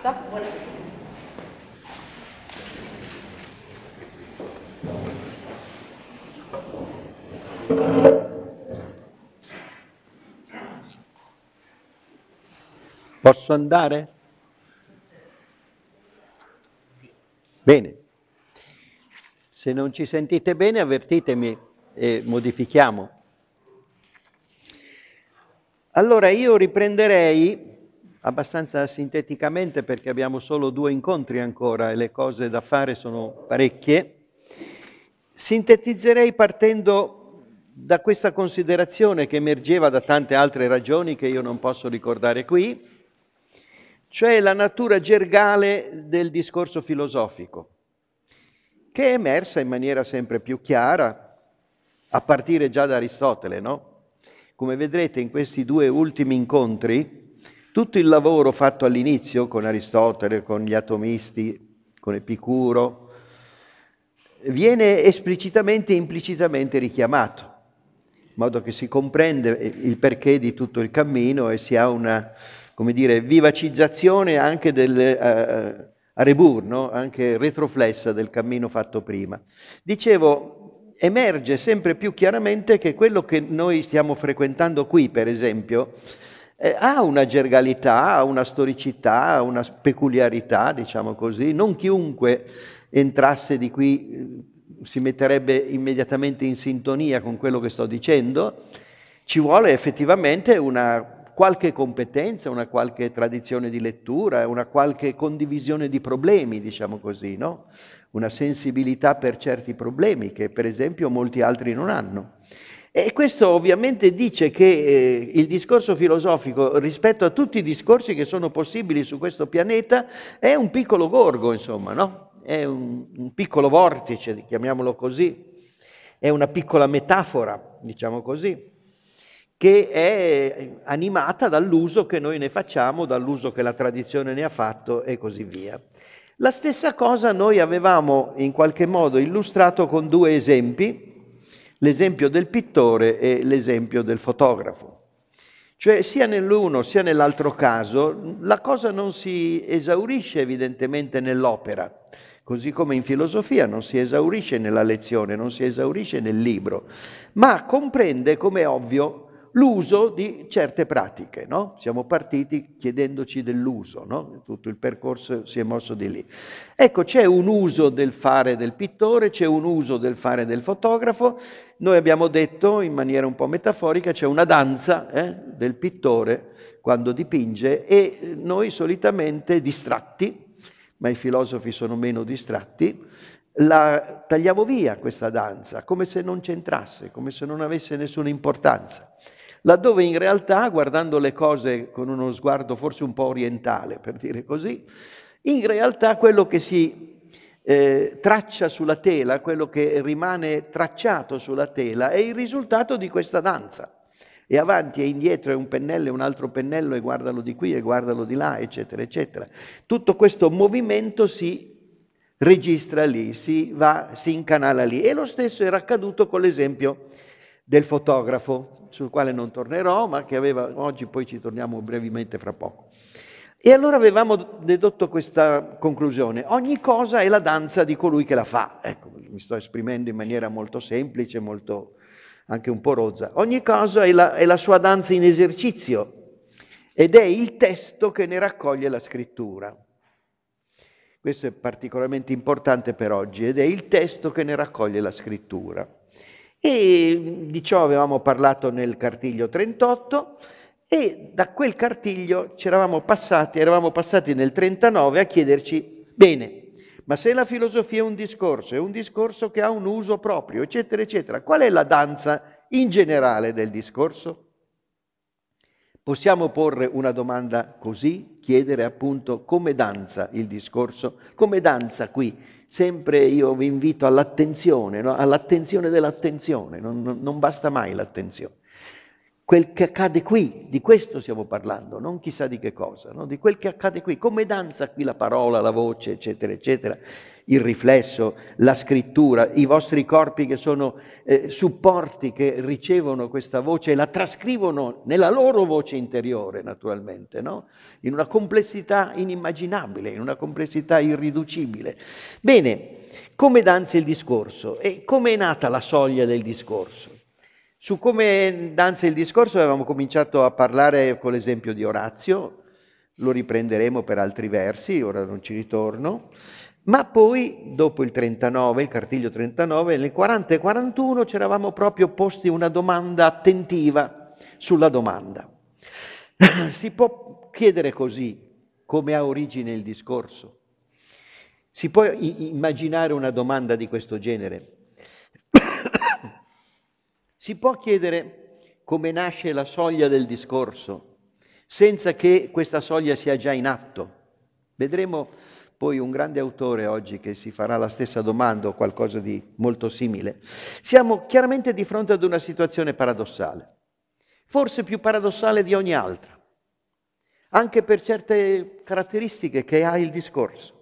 fatta. Posso andare? Bene. Se non ci sentite bene, avvertitemi e modifichiamo. Allora io riprenderei abbastanza sinteticamente, perché abbiamo solo 2 incontri ancora e le cose da fare sono parecchie. Sintetizzerei partendo da questa considerazione che emergeva da tante altre ragioni che io non posso ricordare qui, cioè la natura gergale del discorso filosofico, che è emersa in maniera sempre più chiara, a partire già da Aristotele, no? Come vedrete in questi 2 ultimi incontri, tutto il lavoro fatto all'inizio con Aristotele, con gli atomisti, con Epicuro, viene esplicitamente e implicitamente richiamato, in modo che si comprende il perché di tutto il cammino e si ha una, come dire, vivacizzazione anche del a rebur, no? Anche retroflessa del cammino fatto prima. Dicevo, emerge sempre più chiaramente che quello che noi stiamo frequentando qui, per esempio, ha una gergalità, ha una storicità, ha una peculiarità, diciamo così. Non chiunque entrasse di qui si metterebbe immediatamente in sintonia con quello che sto dicendo. Ci vuole effettivamente una qualche competenza, una qualche tradizione di lettura, una qualche condivisione di problemi, diciamo così, no? Una sensibilità per certi problemi che per esempio molti altri non hanno. E questo ovviamente dice che il discorso filosofico rispetto a tutti i discorsi che sono possibili su questo pianeta è un piccolo gorgo, insomma, no? È un piccolo vortice, chiamiamolo così, è una piccola metafora, diciamo così, che è animata dall'uso che noi ne facciamo, dall'uso che la tradizione ne ha fatto e così via. La stessa cosa noi avevamo in qualche modo illustrato con 2 esempi, l'esempio del pittore e l'esempio del fotografo. Cioè sia nell'uno sia nell'altro caso la cosa non si esaurisce evidentemente nell'opera, così come in filosofia non si esaurisce nella lezione, non si esaurisce nel libro, ma comprende, come è ovvio, l'uso di certe pratiche, no? Siamo partiti chiedendoci dell'uso, no? Tutto il percorso si è mosso di lì. Ecco, c'è un uso del fare del pittore, c'è un uso del fare del fotografo. Noi abbiamo detto, in maniera un po' metaforica, c'è una danza del pittore quando dipinge e noi solitamente distratti, ma i filosofi sono meno distratti, la tagliamo via questa danza, come se non c'entrasse, come se non avesse nessuna importanza. Laddove in realtà, guardando le cose con uno sguardo forse un po' orientale, per dire così, in realtà quello che si traccia sulla tela, quello che rimane tracciato sulla tela, è il risultato di questa danza. E avanti e indietro è un pennello e un altro pennello e guardalo di qui e guardalo di là, eccetera, eccetera. Tutto questo movimento si registra lì, si incanala lì. E lo stesso era accaduto con l'esempio del fotografo, sul quale non tornerò, ma che aveva oggi, poi ci torniamo brevemente fra poco. E allora avevamo dedotto questa conclusione: ogni cosa è la danza di colui che la fa. Ecco, mi sto esprimendo in maniera molto semplice, molto anche un po' rozza. Ogni cosa è la sua danza in esercizio ed è il testo che ne raccoglie la scrittura. Questo è particolarmente importante per oggi, ed è il testo che ne raccoglie la scrittura. E di ciò avevamo parlato nel cartiglio 38 e da quel cartiglio eravamo passati nel 39 a chiederci, bene, ma se la filosofia è un discorso che ha un uso proprio, eccetera, eccetera, qual è la danza in generale del discorso? Possiamo porre una domanda così, chiedere appunto come danza il discorso, come danza qui. Sempre io vi invito all'attenzione, no? All'attenzione dell'attenzione, non basta mai l'attenzione. quel che accade qui, di questo stiamo parlando, non chissà di che cosa, no? Di quel che accade qui, come danza qui la parola, la voce, eccetera, eccetera, il riflesso, la scrittura, i vostri corpi che sono supporti che ricevono questa voce e la trascrivono nella loro voce interiore, naturalmente, no? In una complessità inimmaginabile, in una complessità irriducibile. Bene, come danza il discorso e come è nata la soglia del discorso? Su come danza il discorso avevamo cominciato a parlare con l'esempio di Orazio, lo riprenderemo per altri versi, ora non ci ritorno, ma poi dopo il 39, il cartiglio 39, nel 40 e 41 ci eravamo proprio posti una domanda attentiva sulla domanda. Si può chiedere così come ha origine il discorso? Si può immaginare una domanda di questo genere? Si può chiedere come nasce la soglia del discorso senza che questa soglia sia già in atto? Vedremo poi un grande autore oggi che si farà la stessa domanda o qualcosa di molto simile. Siamo chiaramente di fronte ad una situazione paradossale, forse più paradossale di ogni altra, anche per certe caratteristiche che ha il discorso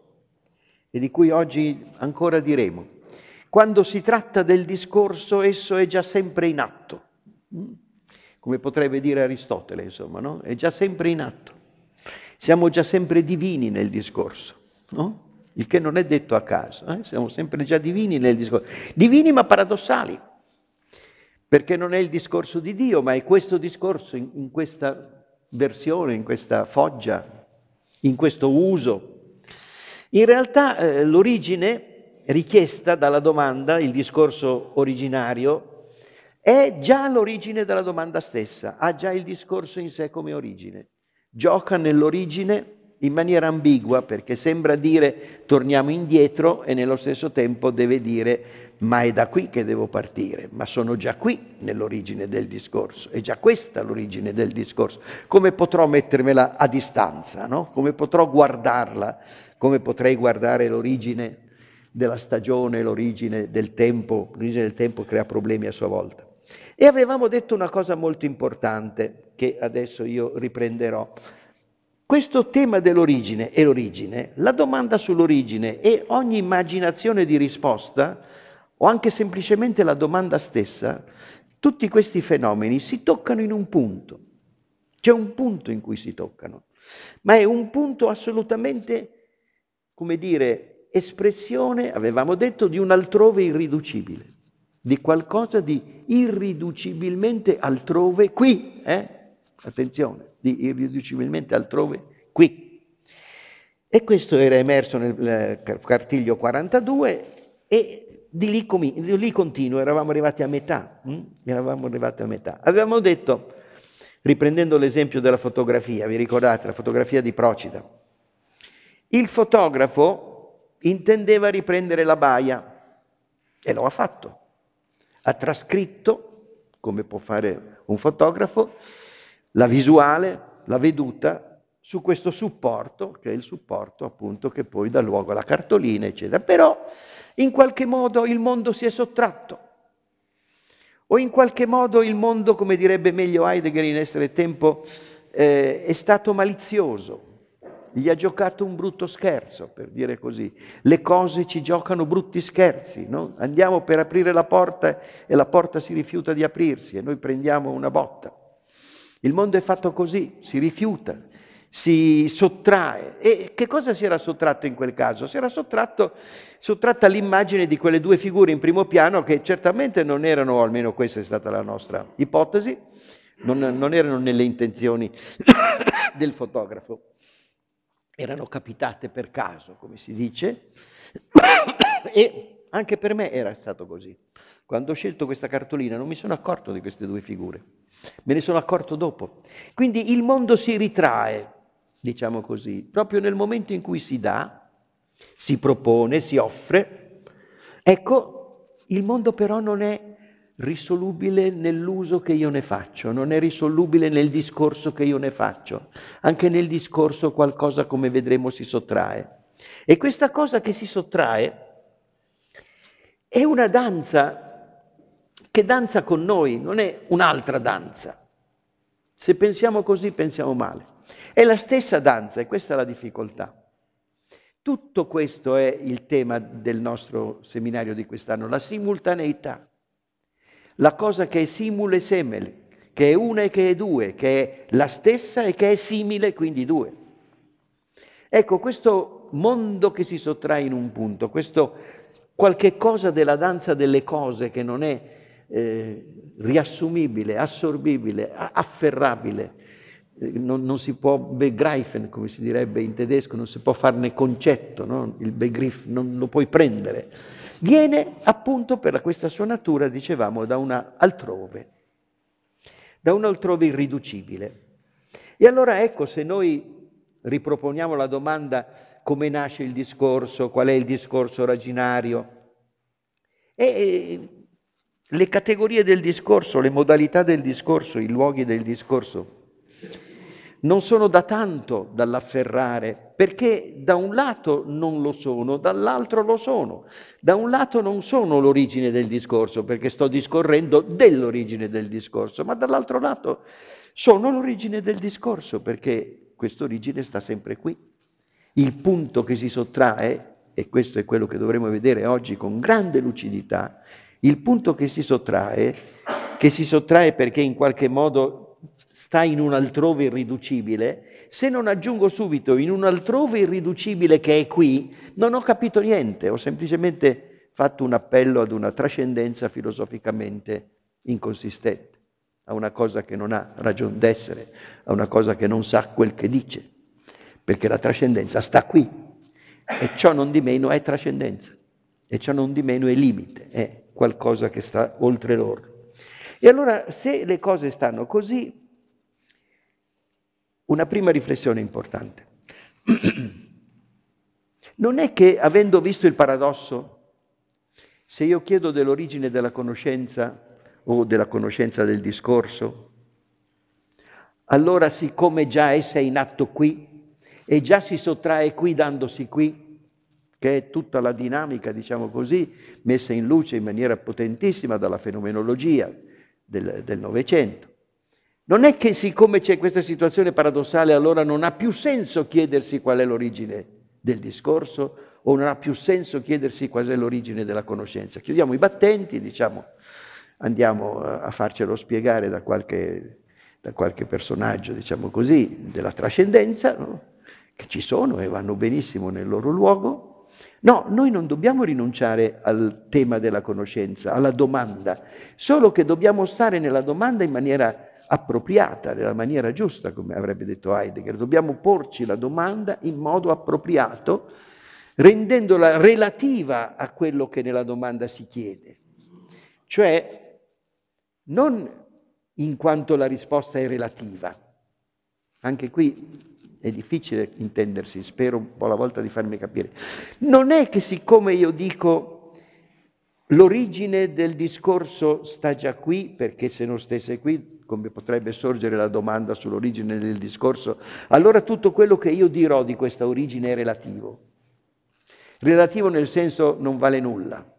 e di cui oggi ancora diremo. Quando si tratta del discorso, esso è già sempre in atto, come potrebbe dire Aristotele, insomma, no? È già sempre in atto. Siamo già sempre divini nel discorso, no? Il che non è detto a caso, siamo sempre già divini nel discorso. Divini ma paradossali, perché non è il discorso di Dio, ma è questo discorso in questa versione, in questa foggia, in questo uso. In realtà l'origine richiesta dalla domanda, il discorso originario, è già l'origine della domanda stessa, ha già il discorso in sé come origine. Gioca nell'origine in maniera ambigua, perché sembra dire torniamo indietro e nello stesso tempo deve dire ma è da qui che devo partire, ma sono già qui nell'origine del discorso, è già questa l'origine del discorso. Come potrò mettermela a distanza, no? Come potrò guardarla, come potrei guardare l'origine della stagione, l'origine del tempo crea problemi a sua volta. E avevamo detto una cosa molto importante, che adesso io riprenderò. Questo tema dell'origine e l'origine, la domanda sull'origine e ogni immaginazione di risposta, o anche semplicemente la domanda stessa, tutti questi fenomeni si toccano in un punto. C'è un punto in cui si toccano, ma è un punto assolutamente, come dire, espressione, avevamo detto, di un altrove irriducibile, di qualcosa di irriducibilmente altrove qui, attenzione, di irriducibilmente altrove qui. E questo era emerso nel cartiglio 42 e di lì continua, eravamo arrivati a metà. Avevamo detto, riprendendo l'esempio della fotografia, vi ricordate la fotografia di Procida, il fotografo intendeva riprendere la baia e lo ha fatto. Ha trascritto, come può fare un fotografo, la visuale, la veduta su questo supporto, che è il supporto appunto che poi dà luogo alla cartolina, eccetera. Però in qualche modo il mondo si è sottratto. O in qualche modo il mondo, come direbbe meglio Heidegger in Essere e Tempo, è stato malizioso. Gli ha giocato un brutto scherzo, per dire così. Le cose ci giocano brutti scherzi, no? Andiamo per aprire la porta e la porta si rifiuta di aprirsi e noi prendiamo una botta. Il mondo è fatto così, si rifiuta, si sottrae. E che cosa si era sottratto in quel caso? Si era sottratta l'immagine di quelle due figure in primo piano che certamente non erano, o almeno questa è stata la nostra ipotesi, non erano nelle intenzioni del fotografo. Erano capitate per caso, come si dice, e anche per me era stato così. Quando ho scelto questa cartolina non mi sono accorto di queste due figure, me ne sono accorto dopo. Quindi il mondo si ritrae, diciamo così, proprio nel momento in cui si dà, si propone, si offre. Ecco, il mondo però non è risolubile nell'uso che io ne faccio, non è risolubile nel discorso che io ne faccio. Anche nel discorso qualcosa, come vedremo, si sottrae. E questa cosa che si sottrae è una danza che danza con noi, non è un'altra danza. Se pensiamo così, pensiamo male. È la stessa danza, e questa è la difficoltà. Tutto questo è il tema del nostro seminario di quest'anno, la simultaneità. La cosa che è simule semele, che è una e che è due, che è la stessa e che è simile, quindi due. Ecco, questo mondo che si sottrae in un punto, questo qualche cosa della danza delle cose che non è riassumibile, assorbibile, afferrabile, non si può begreifen, come si direbbe in tedesco, non si può farne concetto, no? Il begriff non lo puoi prendere. Viene appunto per questa sua natura, dicevamo, da un altrove irriducibile. E allora ecco, se noi riproponiamo la domanda come nasce il discorso, qual è il discorso originario, e le categorie del discorso, le modalità del discorso, i luoghi del discorso, non sono da tanto dall'afferrare, perché da un lato non lo sono, dall'altro lo sono. Da un lato non sono l'origine del discorso, perché sto discorrendo dell'origine del discorso, ma dall'altro lato sono l'origine del discorso, perché quest'origine sta sempre qui. Il punto che si sottrae, e questo è quello che dovremo vedere oggi con grande lucidità, il punto che si sottrae perché in qualche modo sta in un altrove irriducibile, se non aggiungo subito in un altrove irriducibile che è qui, non ho capito niente, ho semplicemente fatto un appello ad una trascendenza filosoficamente inconsistente, a una cosa che non ha ragion d'essere, a una cosa che non sa quel che dice, perché la trascendenza sta qui, e ciò non di meno è trascendenza, e ciò non di meno è limite, è qualcosa che sta oltre loro. E allora, se le cose stanno così, una prima riflessione importante. Non è che, avendo visto il paradosso, se io chiedo dell'origine della conoscenza o della conoscenza del discorso, allora siccome già essa è in atto qui e già si sottrae qui dandosi qui, che è tutta la dinamica, diciamo così, messa in luce in maniera potentissima dalla fenomenologia del Novecento. Non è che siccome c'è questa situazione paradossale allora non ha più senso chiedersi qual è l'origine del discorso o non ha più senso chiedersi qual è l'origine della conoscenza. Chiudiamo i battenti, diciamo, andiamo a farcelo spiegare da qualche personaggio, diciamo così, della trascendenza, no? Che ci sono e vanno benissimo nel loro luogo. No, noi non dobbiamo rinunciare al tema della conoscenza, alla domanda, solo che dobbiamo stare nella domanda in maniera appropriata, nella maniera giusta, come avrebbe detto Heidegger. Dobbiamo porci la domanda in modo appropriato, rendendola relativa a quello che nella domanda si chiede. Cioè, non in quanto la risposta è relativa. Anche qui è difficile intendersi, spero un po' alla volta di farmi capire. Non è che siccome io dico l'origine del discorso sta già qui, perché se non stesse qui, come potrebbe sorgere la domanda sull'origine del discorso, allora tutto quello che io dirò di questa origine è relativo. Relativo nel senso non vale nulla.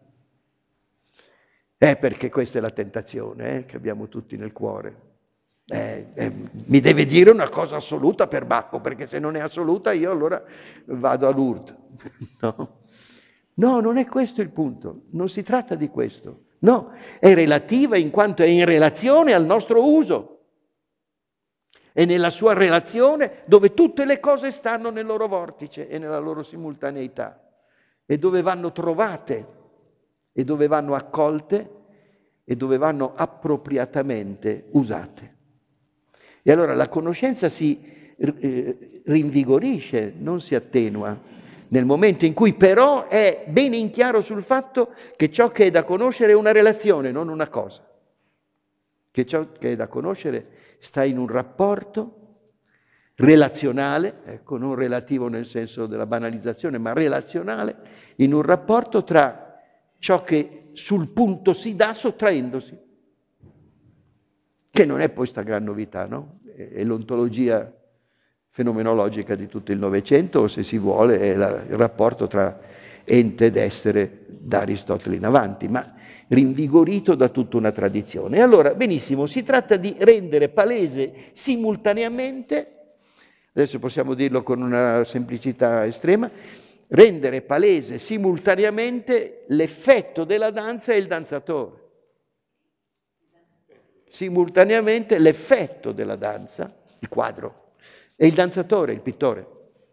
Perché questa è la tentazione che abbiamo tutti nel cuore. Mi deve dire una cosa assoluta per Bacco, perché se non è assoluta io allora vado a Lourdes. No, non è questo il punto, non si tratta di questo. No, è relativa in quanto è in relazione al nostro uso. È nella sua relazione dove tutte le cose stanno nel loro vortice e nella loro simultaneità, e dove vanno trovate, e dove vanno accolte, e dove vanno appropriatamente usate. E allora la conoscenza si rinvigorisce, non si attenua, nel momento in cui però è bene in chiaro sul fatto che ciò che è da conoscere è una relazione, non una cosa. Che ciò che è da conoscere sta in un rapporto relazionale, ecco, non relativo nel senso della banalizzazione, ma relazionale, in un rapporto tra ciò che sul punto si dà sottraendosi, che non è poi sta gran novità, no? È l'ontologia fenomenologica di tutto il Novecento, o se si vuole è il rapporto tra ente ed essere da Aristotele in avanti, ma rinvigorito da tutta una tradizione. E allora, benissimo, si tratta di rendere palese simultaneamente, adesso possiamo dirlo con una semplicità estrema, rendere palese simultaneamente l'effetto della danza e il danzatore. Simultaneamente l'effetto della danza, il quadro, e il danzatore, il pittore.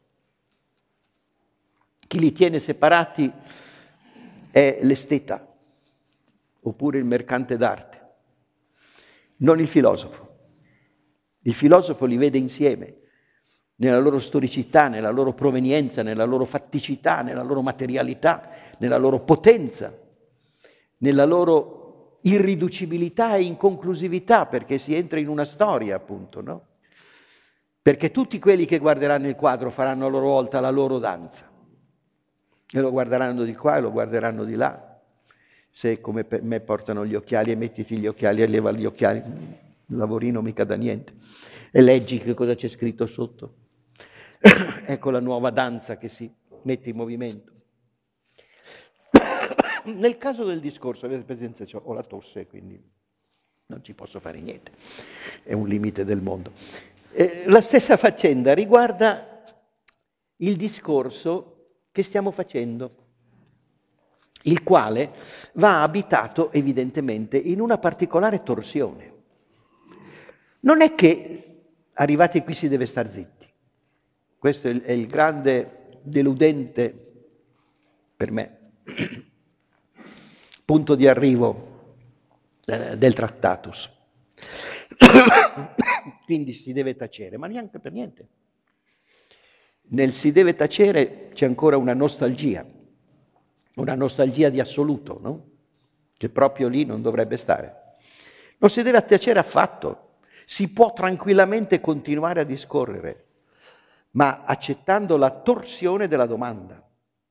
Chi li tiene separati è l'esteta, oppure il mercante d'arte, non il filosofo. Il filosofo li vede insieme, nella loro storicità, nella loro provenienza, nella loro fatticità, nella loro materialità, nella loro potenza, nella loro irriducibilità e inconclusività, perché si entra in una storia, appunto, no? Perché tutti quelli che guarderanno il quadro faranno a loro volta la loro danza. E lo guarderanno di qua e lo guarderanno di là. Se come per me portano gli occhiali e mettiti gli occhiali e leva gli occhiali, un lavorino mica da niente. E leggi che cosa c'è scritto sotto. Ecco la nuova danza che si mette in movimento. Nel caso del discorso, avete presenza, ho la tosse, quindi non ci posso fare niente. È un limite del mondo. La stessa faccenda riguarda il discorso che stiamo facendo, il quale va abitato evidentemente in una particolare torsione. Non è che arrivati qui si deve star zitti. Questo è il grande deludente, per me, punto di arrivo del Tractatus. Quindi si deve tacere, ma neanche per niente. Nel si deve tacere c'è ancora una nostalgia di assoluto, no? Che proprio lì non dovrebbe stare. Non si deve tacere affatto, si può tranquillamente continuare a discorrere, ma accettando la torsione della domanda,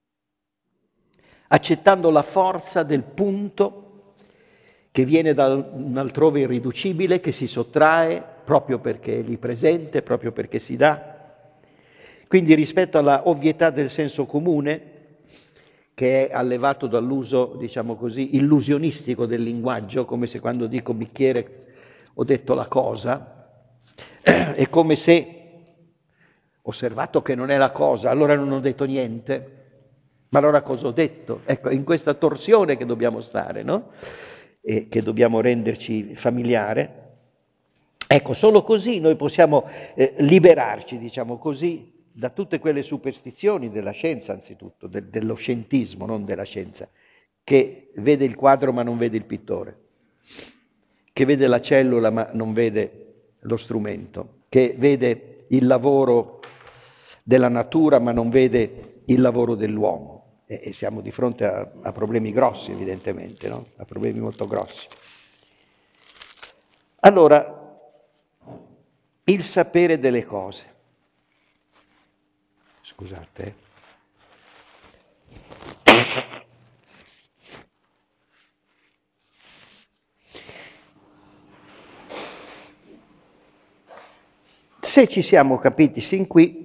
accettando la forza del punto che viene da un altrove irriducibile, che si sottrae proprio perché è lì presente, proprio perché si dà. Quindi rispetto alla ovvietà del senso comune, che è allevato dall'uso, diciamo così, illusionistico del linguaggio, come se quando dico bicchiere ho detto la cosa, è come se, osservato che non è la cosa, allora non ho detto niente, ma allora cosa ho detto? Ecco, in questa torsione che dobbiamo stare, no? E che dobbiamo renderci familiare. Ecco, solo così noi possiamo liberarci, diciamo così, da tutte quelle superstizioni della scienza, anzitutto, dello scientismo, non della scienza, che vede il quadro ma non vede il pittore, che vede la cellula ma non vede lo strumento, che vede il lavoro della natura ma non vede il lavoro dell'uomo. E siamo di fronte a problemi grossi, evidentemente, no? A problemi molto grossi. Allora, il sapere delle cose. Scusate. Se ci siamo capiti sin qui,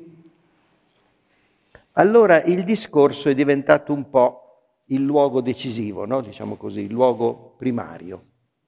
allora il discorso è diventato un po' il luogo decisivo, no? Diciamo così, il luogo primario,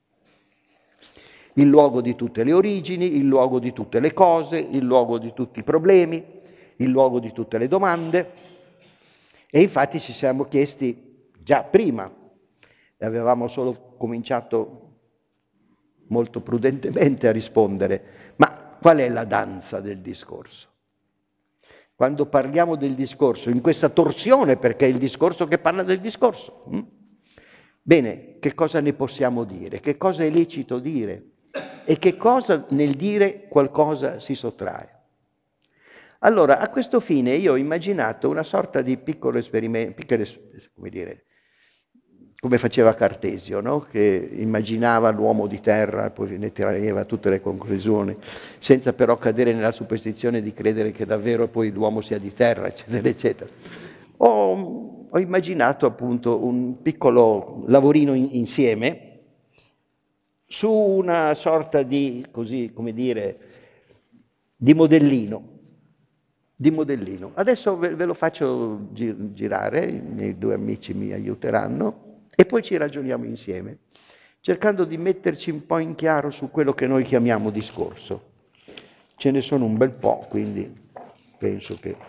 il luogo di tutte le origini, il luogo di tutte le cose, il luogo di tutti i problemi, il luogo di tutte le domande. E infatti ci siamo chiesti già prima, e avevamo solo cominciato molto prudentemente a rispondere, ma qual è la danza del discorso? Quando parliamo del discorso, in questa torsione, perché è il discorso che parla del discorso. Bene, che cosa ne possiamo dire? Che cosa è licito dire? E che cosa nel dire qualcosa si sottrae? Allora, a questo fine io ho immaginato una sorta di piccolo esperimento, come dire, come faceva Cartesio, no? Che immaginava l'uomo di terra e poi ne traeva tutte le conclusioni, senza però cadere nella superstizione di credere che davvero poi l'uomo sia di terra, eccetera, eccetera. Ho immaginato appunto un piccolo lavorino insieme su una sorta di, così, come dire, di modellino. Adesso ve lo faccio girare, i miei due amici mi aiuteranno. e poi ci ragioniamo insieme, cercando di metterci un po' in chiaro su quello che noi chiamiamo discorso. Ce ne sono un bel po', quindi penso che...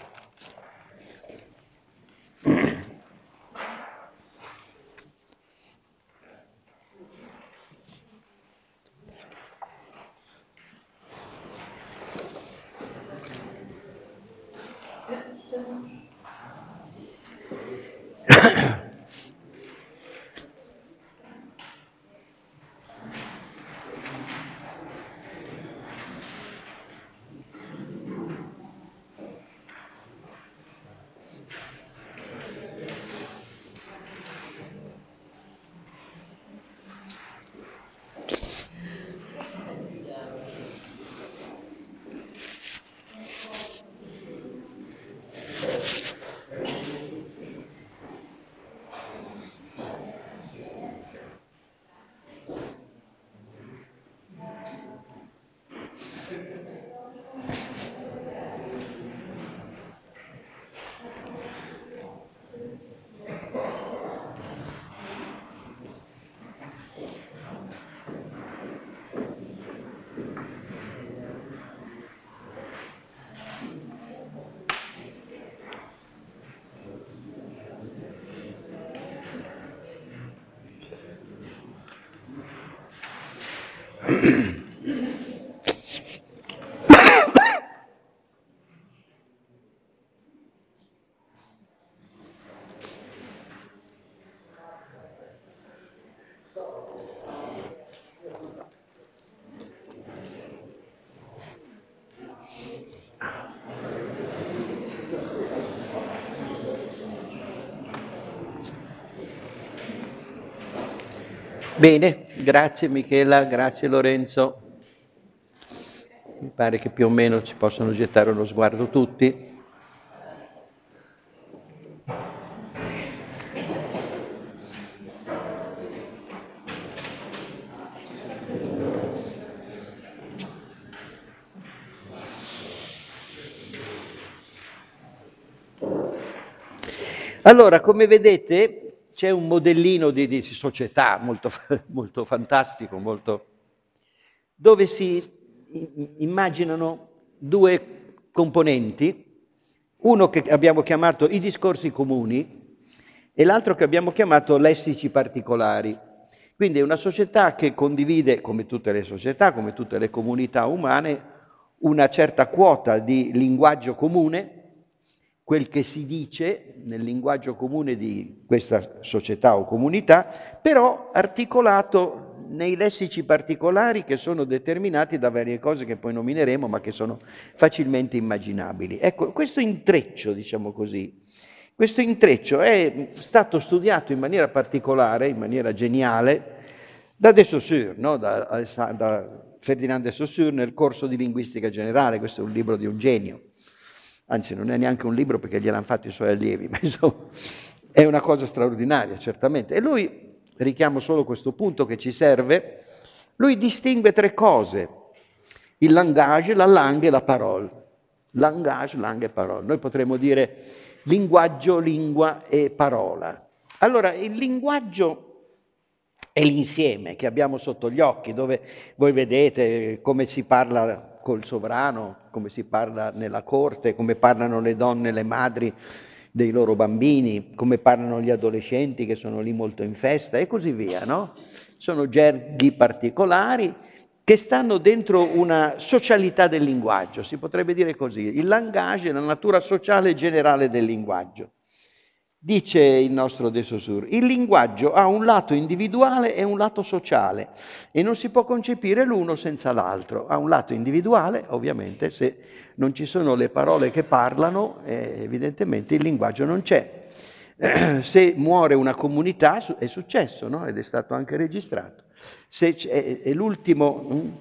Bene, grazie Michela, grazie Lorenzo. Mi pare che più o meno ci possano gettare uno sguardo tutti. Allora, come vedete, c'è un modellino di società molto, molto fantastico, dove si immaginano due componenti, uno che abbiamo chiamato i discorsi comuni e l'altro che abbiamo chiamato lessici particolari. Quindi è una società che condivide, come tutte le società, come tutte le comunità umane, una certa quota di linguaggio comune, quel che si dice nel linguaggio comune di questa società o comunità, però articolato nei lessici particolari che sono determinati da varie cose che poi nomineremo, ma che sono facilmente immaginabili. Ecco, questo intreccio, diciamo così, questo intreccio è stato studiato in maniera particolare, in maniera geniale, da de Saussure, no? da Ferdinand de Saussure nel corso di linguistica generale. Questo è un libro di un genio. Anzi, non è neanche un libro perché gliel'hanno fatto i suoi allievi, ma insomma è una cosa straordinaria, certamente. E lui, richiamo solo questo punto che ci serve, lui distingue tre cose: il langage, la langue e la parole. Langage, langue e parole. Noi potremmo dire linguaggio, lingua e parola. Allora, il linguaggio è l'insieme che abbiamo sotto gli occhi, dove voi vedete come si parla col sovrano, come si parla nella corte, come parlano le donne, le madri dei loro bambini, come parlano gli adolescenti che sono lì molto in festa e così via, no? Sono gerghi particolari che stanno dentro una socialità del linguaggio, si potrebbe dire così. Il langage è la natura sociale generale del linguaggio. Dice il nostro de Saussure, il linguaggio ha un lato individuale e un lato sociale e non si può concepire l'uno senza l'altro. Ha un lato individuale, ovviamente, se non ci sono le parole che parlano, evidentemente il linguaggio non c'è. Se muore una comunità, è successo, no? Ed è stato anche registrato. Se è l'ultimo,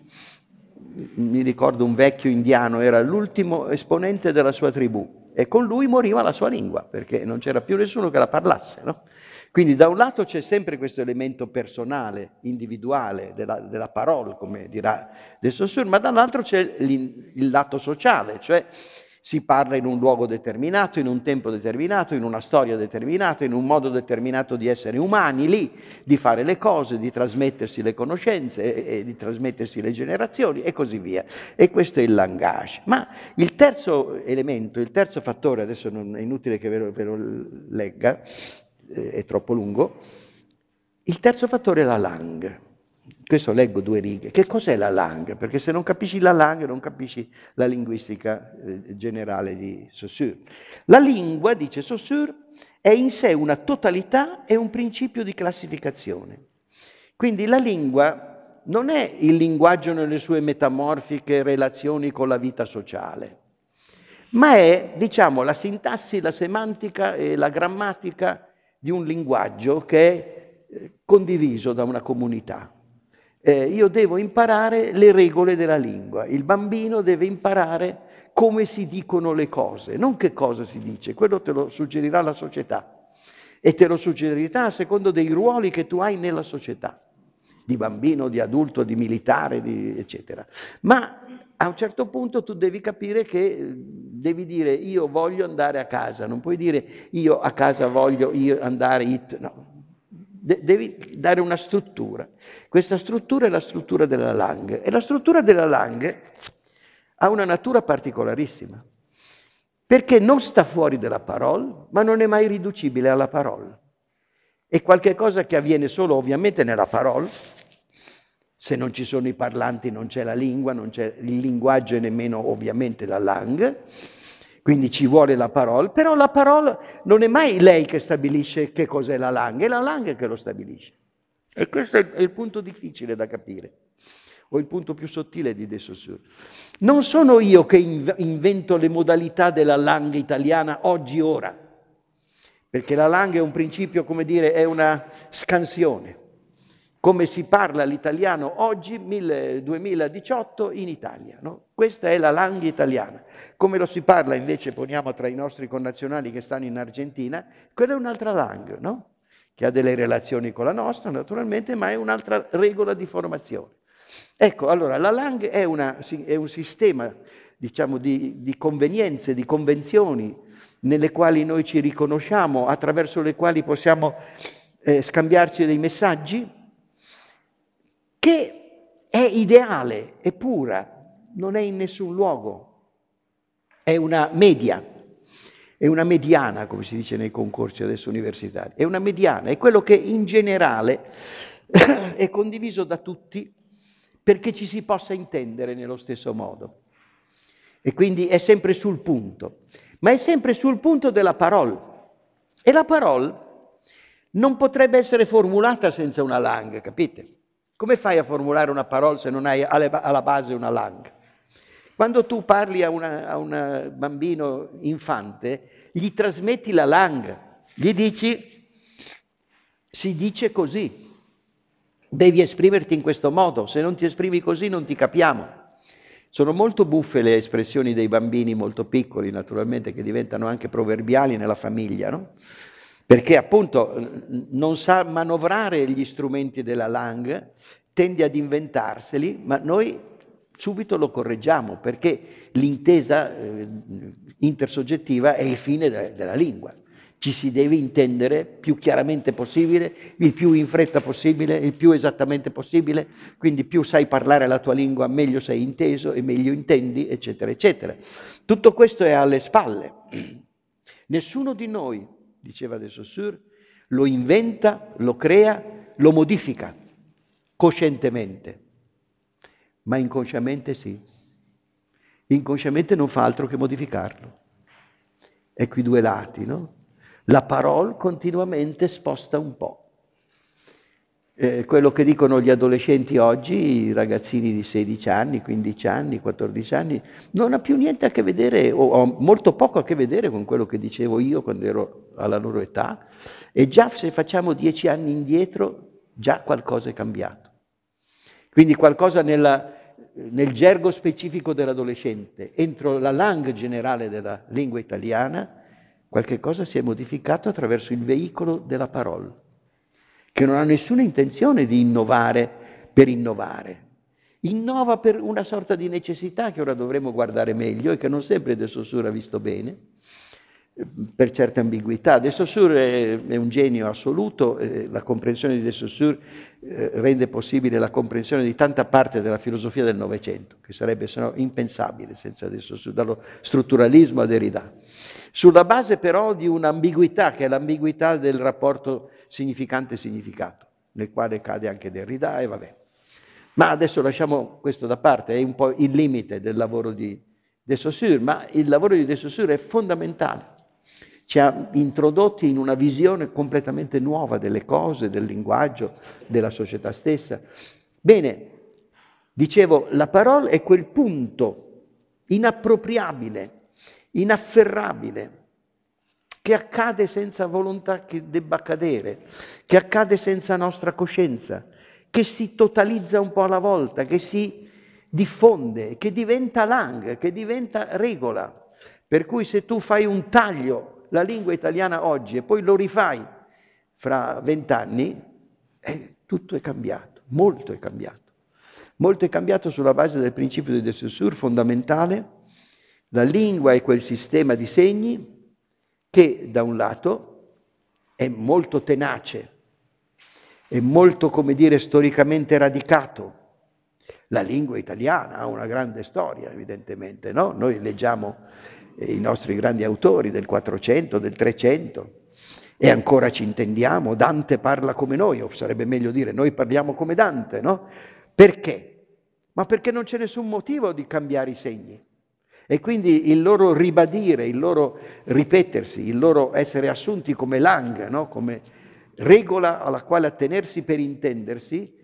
mi ricordo un vecchio indiano, era l'ultimo esponente della sua tribù. E con lui moriva la sua lingua, perché non c'era più nessuno che la parlasse, no? Quindi da un lato c'è sempre questo elemento personale, individuale, della parola, come dirà de Saussure, ma dall'altro c'è il lato sociale, cioè si parla in un luogo determinato, in un tempo determinato, in una storia determinata, in un modo determinato di essere umani, lì, di fare le cose, di trasmettersi le conoscenze, e di trasmettersi le generazioni e così via. E questo è il langage. Ma il terzo elemento, il terzo fattore, adesso non è inutile che ve lo legga, è troppo lungo, il terzo fattore è la langue. Questo leggo 2 righe. Che cos'è la langue? Perché se non capisci la langue non capisci la linguistica generale di Saussure. La lingua, dice Saussure, è in sé una totalità e un principio di classificazione. Quindi la lingua non è il linguaggio nelle sue metamorfiche relazioni con la vita sociale, ma è, diciamo, la sintassi, la semantica e la grammatica di un linguaggio che è condiviso da una comunità. Io devo imparare le regole della lingua, il bambino deve imparare come si dicono le cose, non che cosa si dice, quello te lo suggerirà la società e te lo suggerirà a secondo dei ruoli che tu hai nella società, di bambino, di adulto, di militare, eccetera. Ma a un certo punto tu devi capire che devi dire io voglio andare a casa, non puoi dire io a casa voglio andare, no. Devi dare una struttura. Questa struttura è la struttura della langue. E la struttura della langue ha una natura particolarissima, perché non sta fuori dalla parola, ma non è mai riducibile alla parola. È qualche cosa che avviene solo ovviamente nella parola. Se non ci sono i parlanti non c'è la lingua, non c'è il linguaggio e nemmeno ovviamente la langue. Quindi ci vuole la parola, però la parola non è mai lei che stabilisce che cos'è la langue, è la langue che lo stabilisce. E questo è il punto difficile da capire, o il punto più sottile di De Saussure. Non sono io che invento le modalità della langue italiana oggi, ora, perché la langue è un principio, come dire, è una scansione. Come si parla l'italiano oggi, 2018, in Italia. No? Questa è la lingua italiana. Come lo si parla invece, poniamo tra i nostri connazionali che stanno in Argentina, quella è un'altra lingua, no? Che ha delle relazioni con la nostra, naturalmente, ma è un'altra regola di formazione. Ecco, allora, la lingua è un sistema, diciamo, di convenienze, di convenzioni, nelle quali noi ci riconosciamo, attraverso le quali possiamo scambiarci dei messaggi, che è ideale, è pura, non è in nessun luogo, è una media, è una mediana, come si dice nei concorsi adesso universitari, è una mediana, è quello che in generale è condiviso da tutti perché ci si possa intendere nello stesso modo. E quindi è sempre sul punto, ma è sempre sul punto della parola. E la parola non potrebbe essere formulata senza una langue, capite? Come fai a formulare una parola se non hai alla base una langue? Quando tu parli a un bambino infante, gli trasmetti la langue, gli dici, si dice così, devi esprimerti in questo modo, se non ti esprimi così non ti capiamo. Sono molto buffe le espressioni dei bambini molto piccoli, naturalmente, che diventano anche proverbiali nella famiglia, no? Perché appunto non sa manovrare gli strumenti della langue, tende ad inventarseli, ma noi subito lo correggiamo, perché l'intesa intersoggettiva è il fine della lingua. Ci si deve intendere più chiaramente possibile, il più in fretta possibile, il più esattamente possibile, quindi più sai parlare la tua lingua, meglio sei inteso e meglio intendi, eccetera, eccetera. Tutto questo è alle spalle. Nessuno di noi, diceva De Saussure, lo inventa, lo crea, lo modifica coscientemente, ma inconsciamente sì. Inconsciamente non fa altro che modificarlo. Ecco i due lati, no? La parola continuamente sposta un po'. Quello che dicono gli adolescenti oggi, i ragazzini di 16 anni, 15 anni, 14 anni, non ha più niente a che vedere, o molto poco a che vedere con quello che dicevo io quando ero alla loro età. E già se facciamo 10 anni indietro, già qualcosa è cambiato. Quindi qualcosa nel gergo specifico dell'adolescente, entro la langue generale della lingua italiana, qualche cosa si è modificato attraverso il veicolo della parola, che non ha nessuna intenzione di innovare per innovare. innova per una sorta di necessità che ora dovremmo guardare meglio e che non sempre De Saussure ha visto bene, per certe ambiguità. De Saussure è un genio assoluto, la comprensione di De Saussure rende possibile la comprensione di tanta parte della filosofia del Novecento, che sarebbe sennò impensabile senza De Saussure, dallo strutturalismo a Derrida. Sulla base però di un'ambiguità, che è l'ambiguità del rapporto significante-significato, nel quale cade anche Derrida e vabbè. Ma adesso lasciamo questo da parte, è un po' il limite del lavoro di De Saussure, ma il lavoro di De Saussure è fondamentale. Ci ha introdotti in una visione completamente nuova delle cose, del linguaggio, della società stessa. Bene, dicevo, la parola è quel punto inappropriabile, inafferrabile, che accade senza volontà che debba accadere, che accade senza nostra coscienza, che si totalizza un po' alla volta, che si diffonde, che diventa langue, che diventa regola. Per cui se tu fai un taglio la lingua italiana oggi e poi lo rifai fra 20 anni, tutto è cambiato, molto è cambiato. Molto è cambiato sulla base del principio di De Saussure fondamentale. La lingua è quel sistema di segni che da un lato è molto tenace, è molto, come dire, storicamente radicato. La lingua italiana ha una grande storia, evidentemente, no? Noi leggiamo i nostri grandi autori del 400, del 300 e ancora ci intendiamo, Dante parla come noi, o sarebbe meglio dire noi parliamo come Dante, no? Perché? Ma perché non c'è nessun motivo di cambiare i segni. E quindi il loro ribadire, il loro ripetersi, il loro essere assunti come langue, no? Come regola alla quale attenersi per intendersi,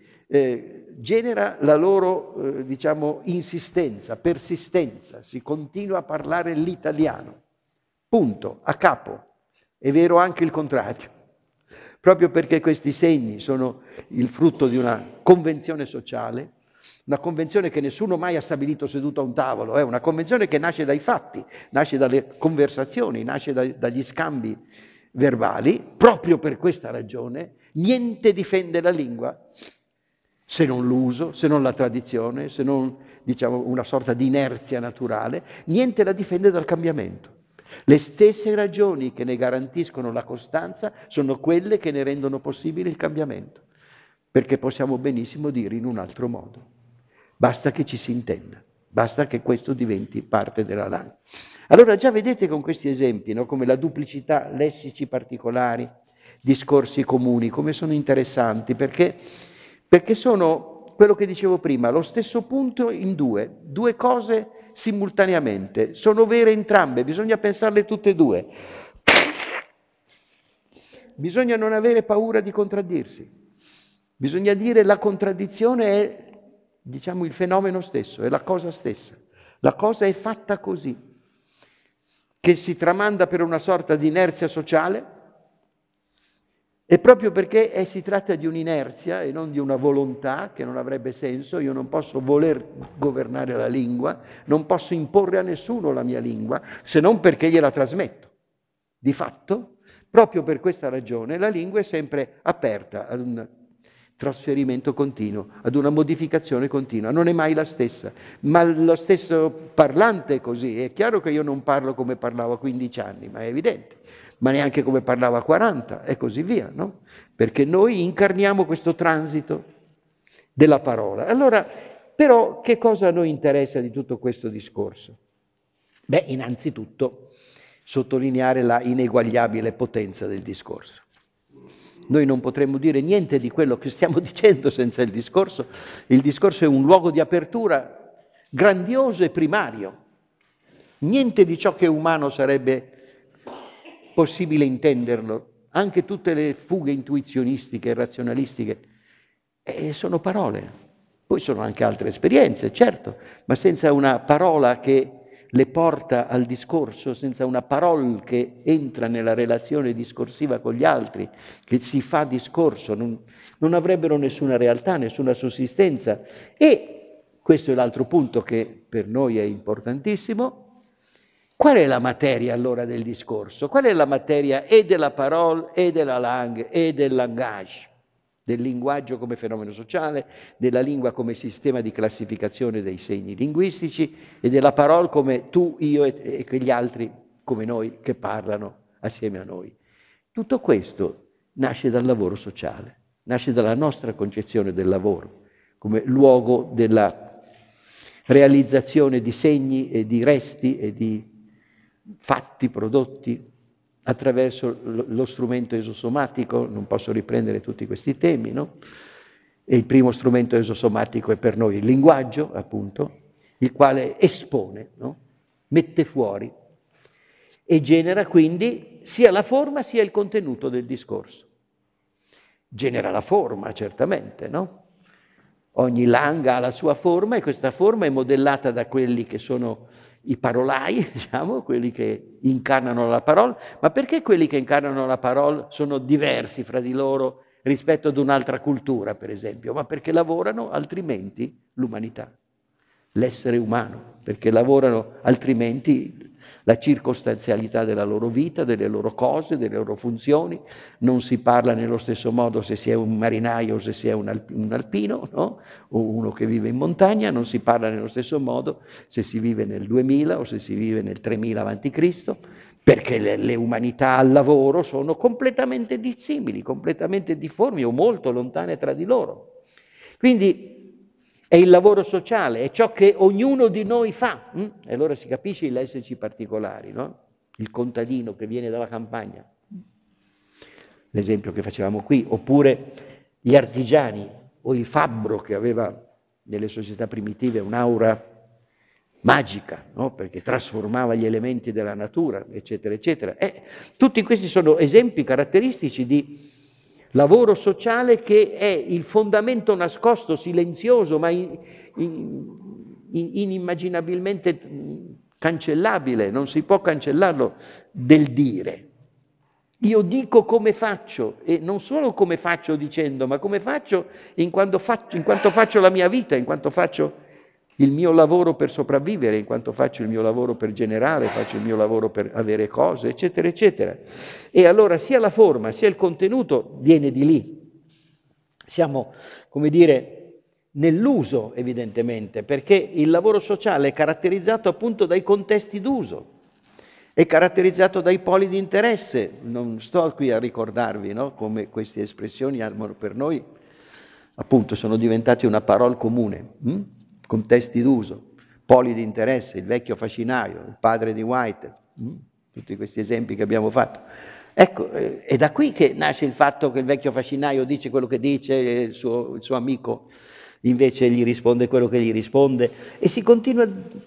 genera la loro, diciamo, insistenza, persistenza. Si continua a parlare l'italiano. Punto, a capo. È vero anche il contrario. Proprio perché questi segni sono il frutto di una convenzione sociale, una convenzione che nessuno mai ha stabilito seduto a un tavolo, è una convenzione che nasce dai fatti, nasce dalle conversazioni, nasce dagli scambi verbali. Proprio per questa ragione niente difende la lingua se non l'uso, se non la tradizione, se non, diciamo, una sorta di inerzia naturale, niente la difende dal cambiamento. Le stesse ragioni che ne garantiscono la costanza sono quelle che ne rendono possibile il cambiamento, perché possiamo benissimo dire in un altro modo. Basta che ci si intenda, basta che questo diventi parte della lingua. Allora già vedete con questi esempi, no, come la duplicità, lessici particolari, discorsi comuni, come sono interessanti, perché sono, quello che dicevo prima, lo stesso punto in due cose simultaneamente, sono vere entrambe, bisogna pensarle tutte e due. Bisogna non avere paura di contraddirsi, bisogna dire la contraddizione è, diciamo, il fenomeno stesso, è la cosa stessa. La cosa è fatta così, che si tramanda per una sorta di inerzia sociale, e proprio perché si tratta di un'inerzia e non di una volontà che non avrebbe senso, io non posso voler governare la lingua, non posso imporre a nessuno la mia lingua, se non perché gliela trasmetto. Di fatto, proprio per questa ragione, la lingua è sempre aperta ad un trasferimento continuo, ad una modificazione continua, non è mai la stessa, ma lo stesso parlante è così. È chiaro che io non parlo come parlavo a 15 anni, ma è evidente, ma neanche come parlava a 40 e così via, no? Perché noi incarniamo questo transito della parola. Allora, però, che cosa a noi interessa di tutto questo discorso? Beh, innanzitutto sottolineare la ineguagliabile potenza del discorso. Noi non potremmo dire niente di quello che stiamo dicendo senza il discorso. Il discorso è un luogo di apertura grandioso e primario. Niente di ciò che è umano sarebbe possibile intenderlo. Anche tutte le fughe intuizionistiche e razionalistiche sono parole. Poi sono anche altre esperienze, certo, ma senza una parola che le porta al discorso, senza una parola che entra nella relazione discorsiva con gli altri, che si fa discorso, non avrebbero nessuna realtà, nessuna sussistenza. E questo è l'altro punto che per noi è importantissimo. Qual è la materia allora del discorso? Qual è la materia e della parola, e della langue, e del langage? del linguaggio come fenomeno sociale, della lingua come sistema di classificazione dei segni linguistici e della parola come tu, io e quegli altri come noi che parlano assieme a noi. Tutto questo nasce dal lavoro sociale, nasce dalla nostra concezione del lavoro come luogo della realizzazione di segni e di resti e di fatti prodotti attraverso lo strumento esosomatico. Non posso riprendere tutti questi temi, no? E il primo strumento esosomatico è per noi il linguaggio, appunto, il quale espone, no? Mette fuori e genera quindi sia la forma sia il contenuto del discorso. Genera la forma, certamente, no? Ogni langa ha la sua forma e questa forma è modellata da quelli che sono i parolai, diciamo, quelli che incarnano la parola. Ma perché quelli che incarnano la parola sono diversi fra di loro rispetto ad un'altra cultura, per esempio? Ma perché lavorano altrimenti l'umanità, l'essere umano, perché lavorano altrimenti la circostanzialità della loro vita, delle loro cose, delle loro funzioni. Non si parla nello stesso modo se si è un marinaio o se si è un alpino, no? O uno che vive in montagna. Non si parla nello stesso modo se si vive nel 2000 o se si vive nel 3000 a.C., perché le umanità al lavoro sono completamente dissimili, completamente difformi o molto lontane tra di loro. Quindi è il lavoro sociale, è ciò che ognuno di noi fa. E allora si capisce i lessici particolari, no? Il contadino che viene dalla campagna, l'esempio che facevamo qui, oppure gli artigiani o il fabbro che aveva nelle società primitive un'aura magica, no? Perché trasformava gli elementi della natura, eccetera, eccetera. Tutti questi sono esempi caratteristici di lavoro sociale che è il fondamento nascosto, silenzioso, ma inimmaginabilmente cancellabile, non si può cancellarlo, del dire. Io dico come faccio, e non solo come faccio dicendo, ma come faccio in quanto faccio la mia vita, in quanto faccio il mio lavoro per sopravvivere, in quanto faccio il mio lavoro per generare, faccio il mio lavoro per avere cose, eccetera, eccetera. E allora sia la forma sia il contenuto viene di lì. Siamo, come dire, nell'uso, evidentemente, perché il lavoro sociale è caratterizzato appunto dai contesti d'uso, è caratterizzato dai poli di interesse. Non sto qui a ricordarvi, no, come queste espressioni per noi, appunto, sono diventate una parola comune. Contesti d'uso, poli di interesse, il vecchio facinaio, il padre di White, tutti questi esempi che abbiamo fatto. Ecco, è da qui che nasce il fatto che il vecchio facinaio dice quello che dice, il suo amico invece gli risponde quello che gli risponde, e si continua,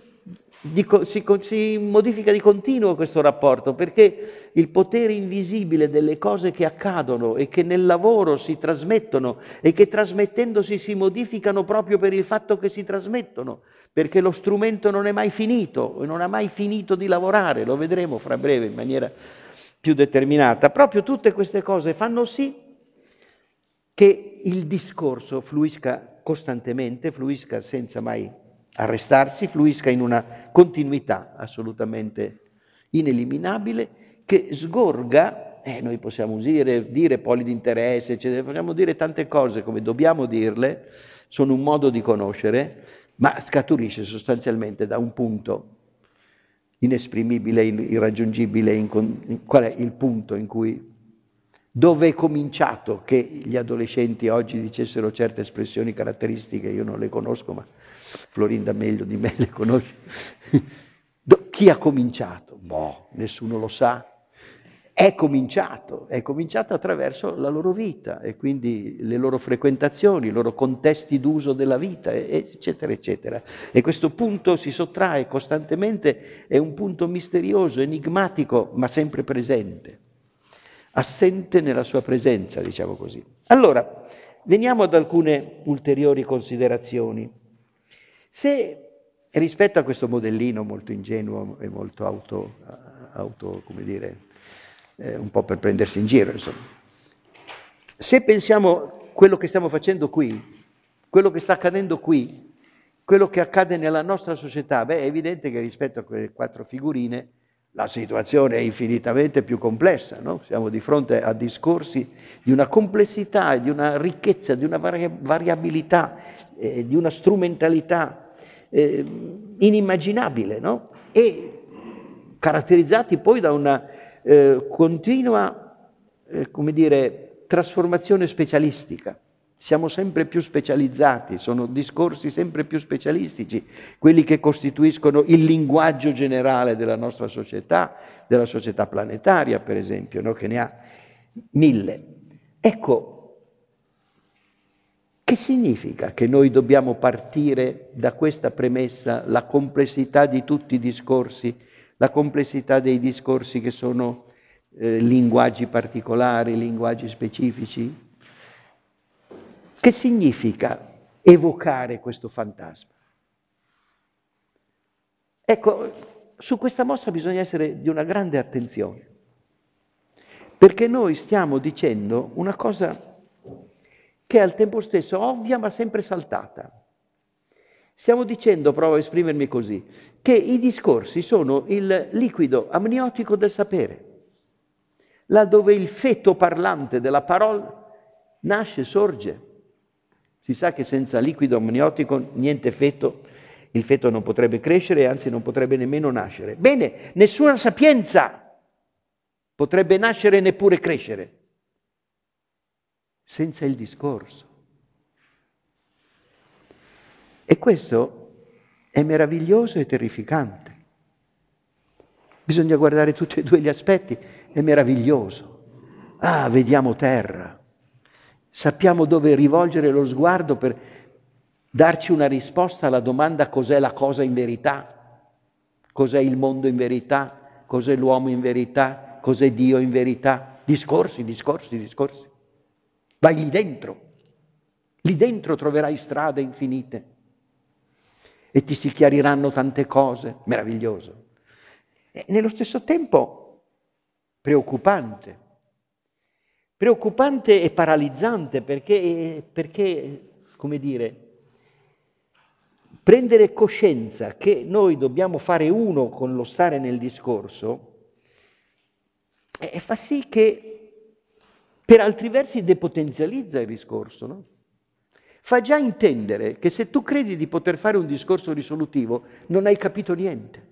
si modifica di continuo questo rapporto, perché il potere invisibile delle cose che accadono e che nel lavoro si trasmettono e che trasmettendosi si modificano proprio per il fatto che si trasmettono, perché lo strumento non è mai finito, non ha mai finito di lavorare, lo vedremo fra breve in maniera più determinata. Proprio tutte queste cose fanno sì che il discorso fluisca costantemente, fluisca senza mai arrestarsi, fluisca in una continuità assolutamente ineliminabile, che sgorga, noi possiamo dire poli di interesse, eccetera, possiamo dire tante cose come dobbiamo dirle, sono un modo di conoscere, ma scaturisce sostanzialmente da un punto inesprimibile, irraggiungibile. Qual è il punto in cui, dove è cominciato che gli adolescenti oggi dicessero certe espressioni caratteristiche? Io non le conosco, ma Florinda meglio di me le conosce. Chi ha cominciato? Nessuno lo sa. È cominciato attraverso la loro vita e quindi le loro frequentazioni, i loro contesti d'uso della vita, eccetera, eccetera. E questo punto si sottrae costantemente, è un punto misterioso, enigmatico, ma sempre presente, assente nella sua presenza, diciamo così. Allora, veniamo ad alcune ulteriori considerazioni. Se rispetto a questo modellino molto ingenuo e molto come dire, un po' per prendersi in giro, insomma, se pensiamo quello che stiamo facendo qui, quello che sta accadendo qui, quello che accade nella nostra società, è evidente che rispetto a quelle 4 figurine la situazione è infinitamente più complessa, no? Siamo di fronte a discorsi di una complessità, di una ricchezza, di una variabilità, di una strumentalità inimmaginabile, no? E caratterizzati poi da una continua, come dire, trasformazione specialistica. Siamo sempre più specializzati, sono discorsi sempre più specialistici, quelli che costituiscono il linguaggio generale della nostra società, della società planetaria, per esempio, no? Che ne ha 1000. Ecco, che significa che noi dobbiamo partire da questa premessa, la complessità di tutti i discorsi, la complessità dei discorsi che sono linguaggi particolari, linguaggi specifici? Che significa evocare questo fantasma? Ecco, su questa mossa bisogna essere di una grande attenzione, perché noi stiamo dicendo una cosa che è al tempo stesso ovvia ma sempre saltata. Stiamo dicendo, provo a esprimermi così, che i discorsi sono il liquido amniotico del sapere, laddove il feto parlante della parola nasce, sorge. Si sa che senza liquido amniotico niente feto, il feto non potrebbe crescere, anzi non potrebbe nemmeno nascere. Bene, nessuna sapienza potrebbe nascere neppure crescere senza il discorso. E questo è meraviglioso e terrificante. Bisogna guardare tutti e due gli aspetti, è meraviglioso. Ah, vediamo terra. Sappiamo dove rivolgere lo sguardo per darci una risposta alla domanda cos'è la cosa in verità, cos'è il mondo in verità, cos'è l'uomo in verità, cos'è Dio in verità. Discorsi, discorsi, discorsi. Vai lì dentro troverai strade infinite e ti si chiariranno tante cose, meraviglioso. E nello stesso tempo preoccupante e paralizzante perché, come dire, prendere coscienza che noi dobbiamo fare uno con lo stare nel discorso fa sì che per altri versi depotenzializza il discorso, no? Fa già intendere che se tu credi di poter fare un discorso risolutivo non hai capito niente.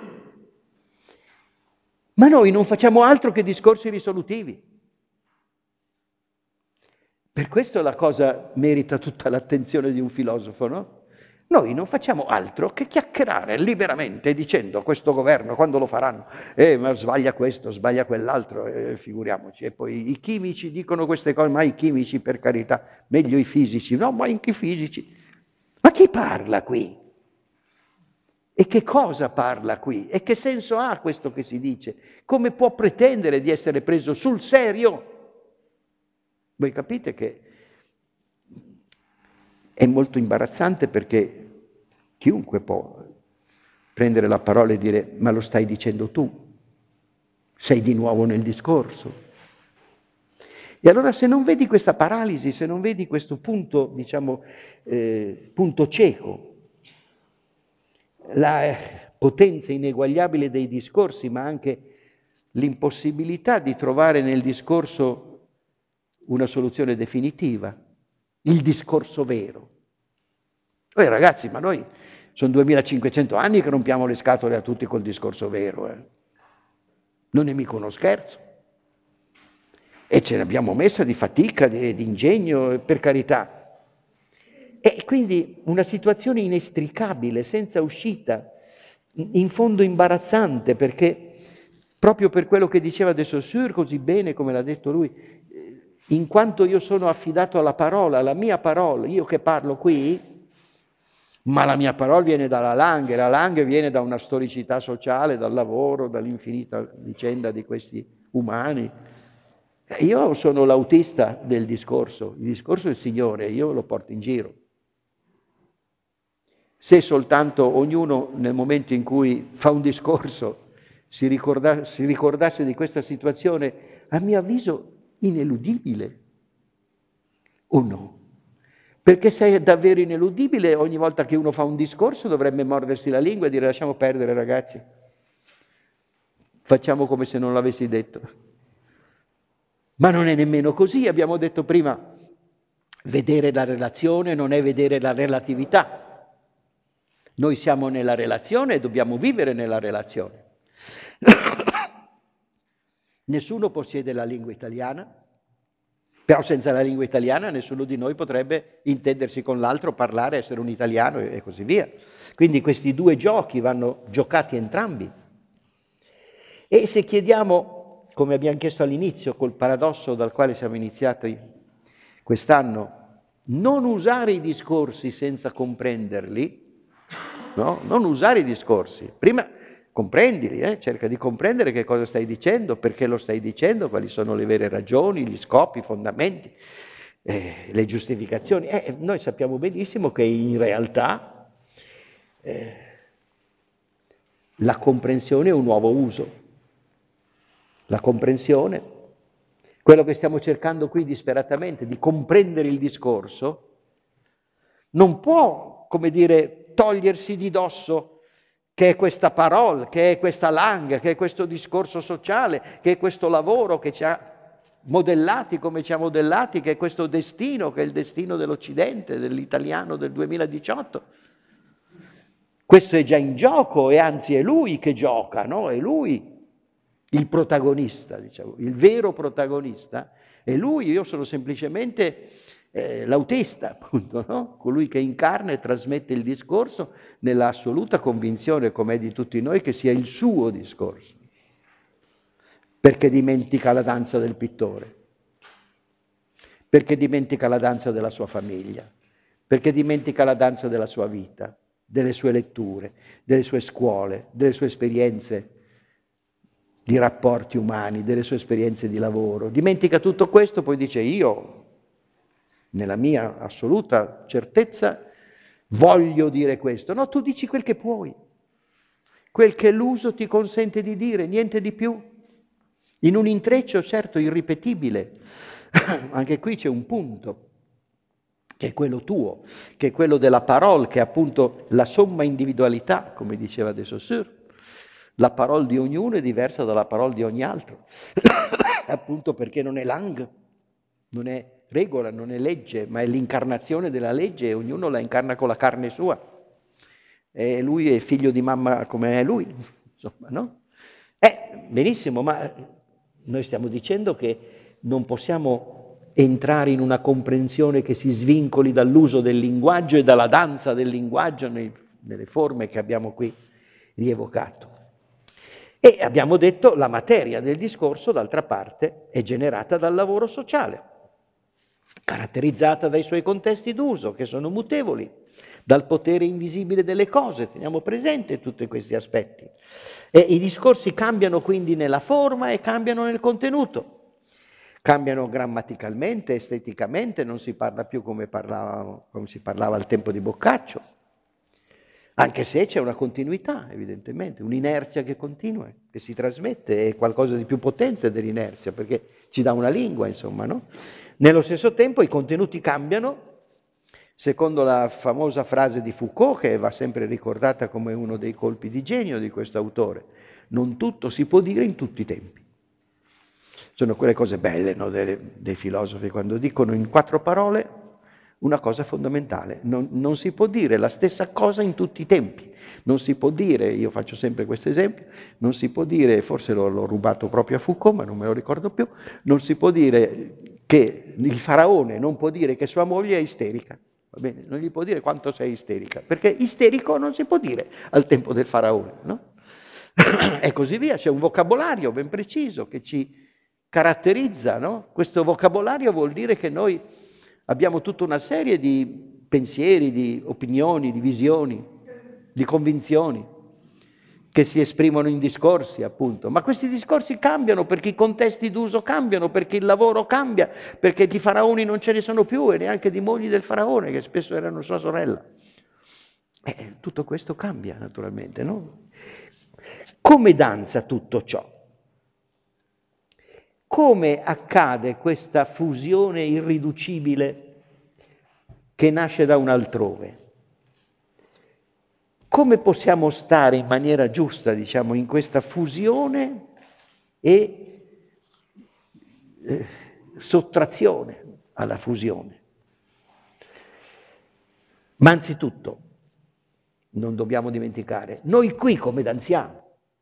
Ma noi non facciamo altro che discorsi risolutivi. Per questo la cosa merita tutta l'attenzione di un filosofo, no? Noi non facciamo altro che chiacchierare liberamente dicendo questo governo, quando lo faranno? Ma sbaglia questo, sbaglia quell'altro, figuriamoci. E poi i chimici dicono queste cose, ma i chimici per carità, meglio i fisici. No, ma anche i fisici. Ma chi parla qui? E che cosa parla qui? E che senso ha questo che si dice? Come può pretendere di essere preso sul serio? Voi capite che è molto imbarazzante perché chiunque può prendere la parola e dire ma lo stai dicendo tu, sei di nuovo nel discorso. E allora se non vedi questa paralisi, se non vedi questo punto, diciamo, punto cieco, la potenza ineguagliabile dei discorsi, ma anche l'impossibilità di trovare nel discorso una soluzione definitiva, il discorso vero. Poi ragazzi, ma noi sono 2500 anni che rompiamo le scatole a tutti col discorso vero. Non è mica uno scherzo. E ce ne abbiamo messa di fatica, di ingegno, per carità. E quindi una situazione inestricabile, senza uscita, in fondo imbarazzante, perché proprio per quello che diceva De Saussure, così bene come l'ha detto lui, in quanto io sono affidato alla parola, alla mia parola, io che parlo qui, ma la mia parola viene dalla la Lange viene da una storicità sociale, dal lavoro, dall'infinita vicenda di questi umani. Io sono l'autista del discorso, il discorso è il Signore, io lo porto in giro. Se soltanto ognuno nel momento in cui fa un discorso si ricordasse di questa situazione, a mio avviso ineludibile, o no? Perché se è davvero ineludibile, ogni volta che uno fa un discorso dovrebbe mordersi la lingua e dire lasciamo perdere ragazzi. facciamo come se non l'avessi detto. Ma non è nemmeno così, abbiamo detto prima, vedere la relazione non è vedere la relatività. Noi siamo nella relazione e dobbiamo vivere nella relazione. Nessuno possiede la lingua italiana, però senza la lingua italiana nessuno di noi potrebbe intendersi con l'altro, parlare, essere un italiano e così via. Quindi questi due giochi vanno giocati entrambi. E se chiediamo, come abbiamo chiesto all'inizio, col paradosso dal quale siamo iniziati quest'anno, non usare i discorsi senza comprenderli, no? Non usare i discorsi. Prima comprendili, cerca di comprendere che cosa stai dicendo, perché lo stai dicendo, quali sono le vere ragioni, gli scopi, i fondamenti, le giustificazioni. Noi sappiamo benissimo che in realtà la comprensione è un nuovo uso. La comprensione, quello che stiamo cercando qui disperatamente, di comprendere il discorso, non può, come dire, togliersi di dosso che è questa parola, che è questa langue, che è questo discorso sociale, che è questo lavoro che ci ha modellati come ci ha modellati, che è questo destino, che è il destino dell'Occidente, dell'italiano del 2018. Questo è già in gioco e anzi è lui che gioca, no? È lui il protagonista, diciamo, il vero protagonista è lui, io sono semplicemente l'autista, appunto, no? Colui che incarna e trasmette il discorso nella assoluta convinzione, come è di tutti noi, che sia il suo discorso, perché dimentica la danza del pittore, perché dimentica la danza della sua famiglia, perché dimentica la danza della sua vita, delle sue letture, delle sue scuole, delle sue esperienze di rapporti umani, delle sue esperienze di lavoro. Dimentica tutto questo, poi dice io, nella mia assoluta certezza, voglio dire questo. No, tu dici quel che puoi, quel che l'uso ti consente di dire, niente di più. In un intreccio, certo, irripetibile. Anche qui c'è un punto, che è quello tuo, che è quello della parola, che è appunto la somma individualità, come diceva De Saussure. La parola di ognuno è diversa dalla parola di ogni altro, appunto perché non è langue, non è regola, non è legge, ma è l'incarnazione della legge e ognuno la incarna con la carne sua. E lui è figlio di mamma come è lui, insomma, no? Benissimo, ma noi stiamo dicendo che non possiamo entrare in una comprensione che si svincoli dall'uso del linguaggio e dalla danza del linguaggio nelle forme che abbiamo qui rievocato. E abbiamo detto la materia del discorso, d'altra parte, è generata dal lavoro sociale, caratterizzata dai suoi contesti d'uso, che sono mutevoli, dal potere invisibile delle cose, teniamo presente tutti questi aspetti. E i discorsi cambiano quindi nella forma e cambiano nel contenuto. Cambiano grammaticalmente, esteticamente, non si parla più come si parlava al tempo di Boccaccio. Anche se c'è una continuità, evidentemente, un'inerzia che continua, che si trasmette, è qualcosa di più potente dell'inerzia, perché ci dà una lingua, insomma, no? Nello stesso tempo i contenuti cambiano, secondo la famosa frase di Foucault, che va sempre ricordata come uno dei colpi di genio di questo autore: non tutto si può dire in tutti i tempi. Sono quelle cose belle, no, dei filosofi, quando dicono in 4 parole una cosa fondamentale: non si può dire la stessa cosa in tutti i tempi. Non si può dire, io faccio sempre questo esempio, non si può dire, forse l'ho rubato proprio a Foucault, ma non me lo ricordo più, non si può dire che il faraone non può dire che sua moglie è isterica. Va bene? Non gli può dire quanto sei isterica, perché isterico non si può dire al tempo del faraone, no? E così via, c'è un vocabolario ben preciso che ci caratterizza, no? Questo vocabolario vuol dire che noi abbiamo tutta una serie di pensieri, di opinioni, di visioni, di convinzioni che si esprimono in discorsi, appunto. Ma questi discorsi cambiano perché i contesti d'uso cambiano, perché il lavoro cambia, perché di faraoni non ce ne sono più e neanche di mogli del faraone, che spesso erano sua sorella. Tutto questo cambia, naturalmente, no? Come danza tutto ciò? Come accade questa fusione irriducibile che nasce da un altrove? Come possiamo stare in maniera giusta, diciamo, in questa fusione e sottrazione alla fusione. Ma anzitutto, non dobbiamo dimenticare, noi qui come danziamo.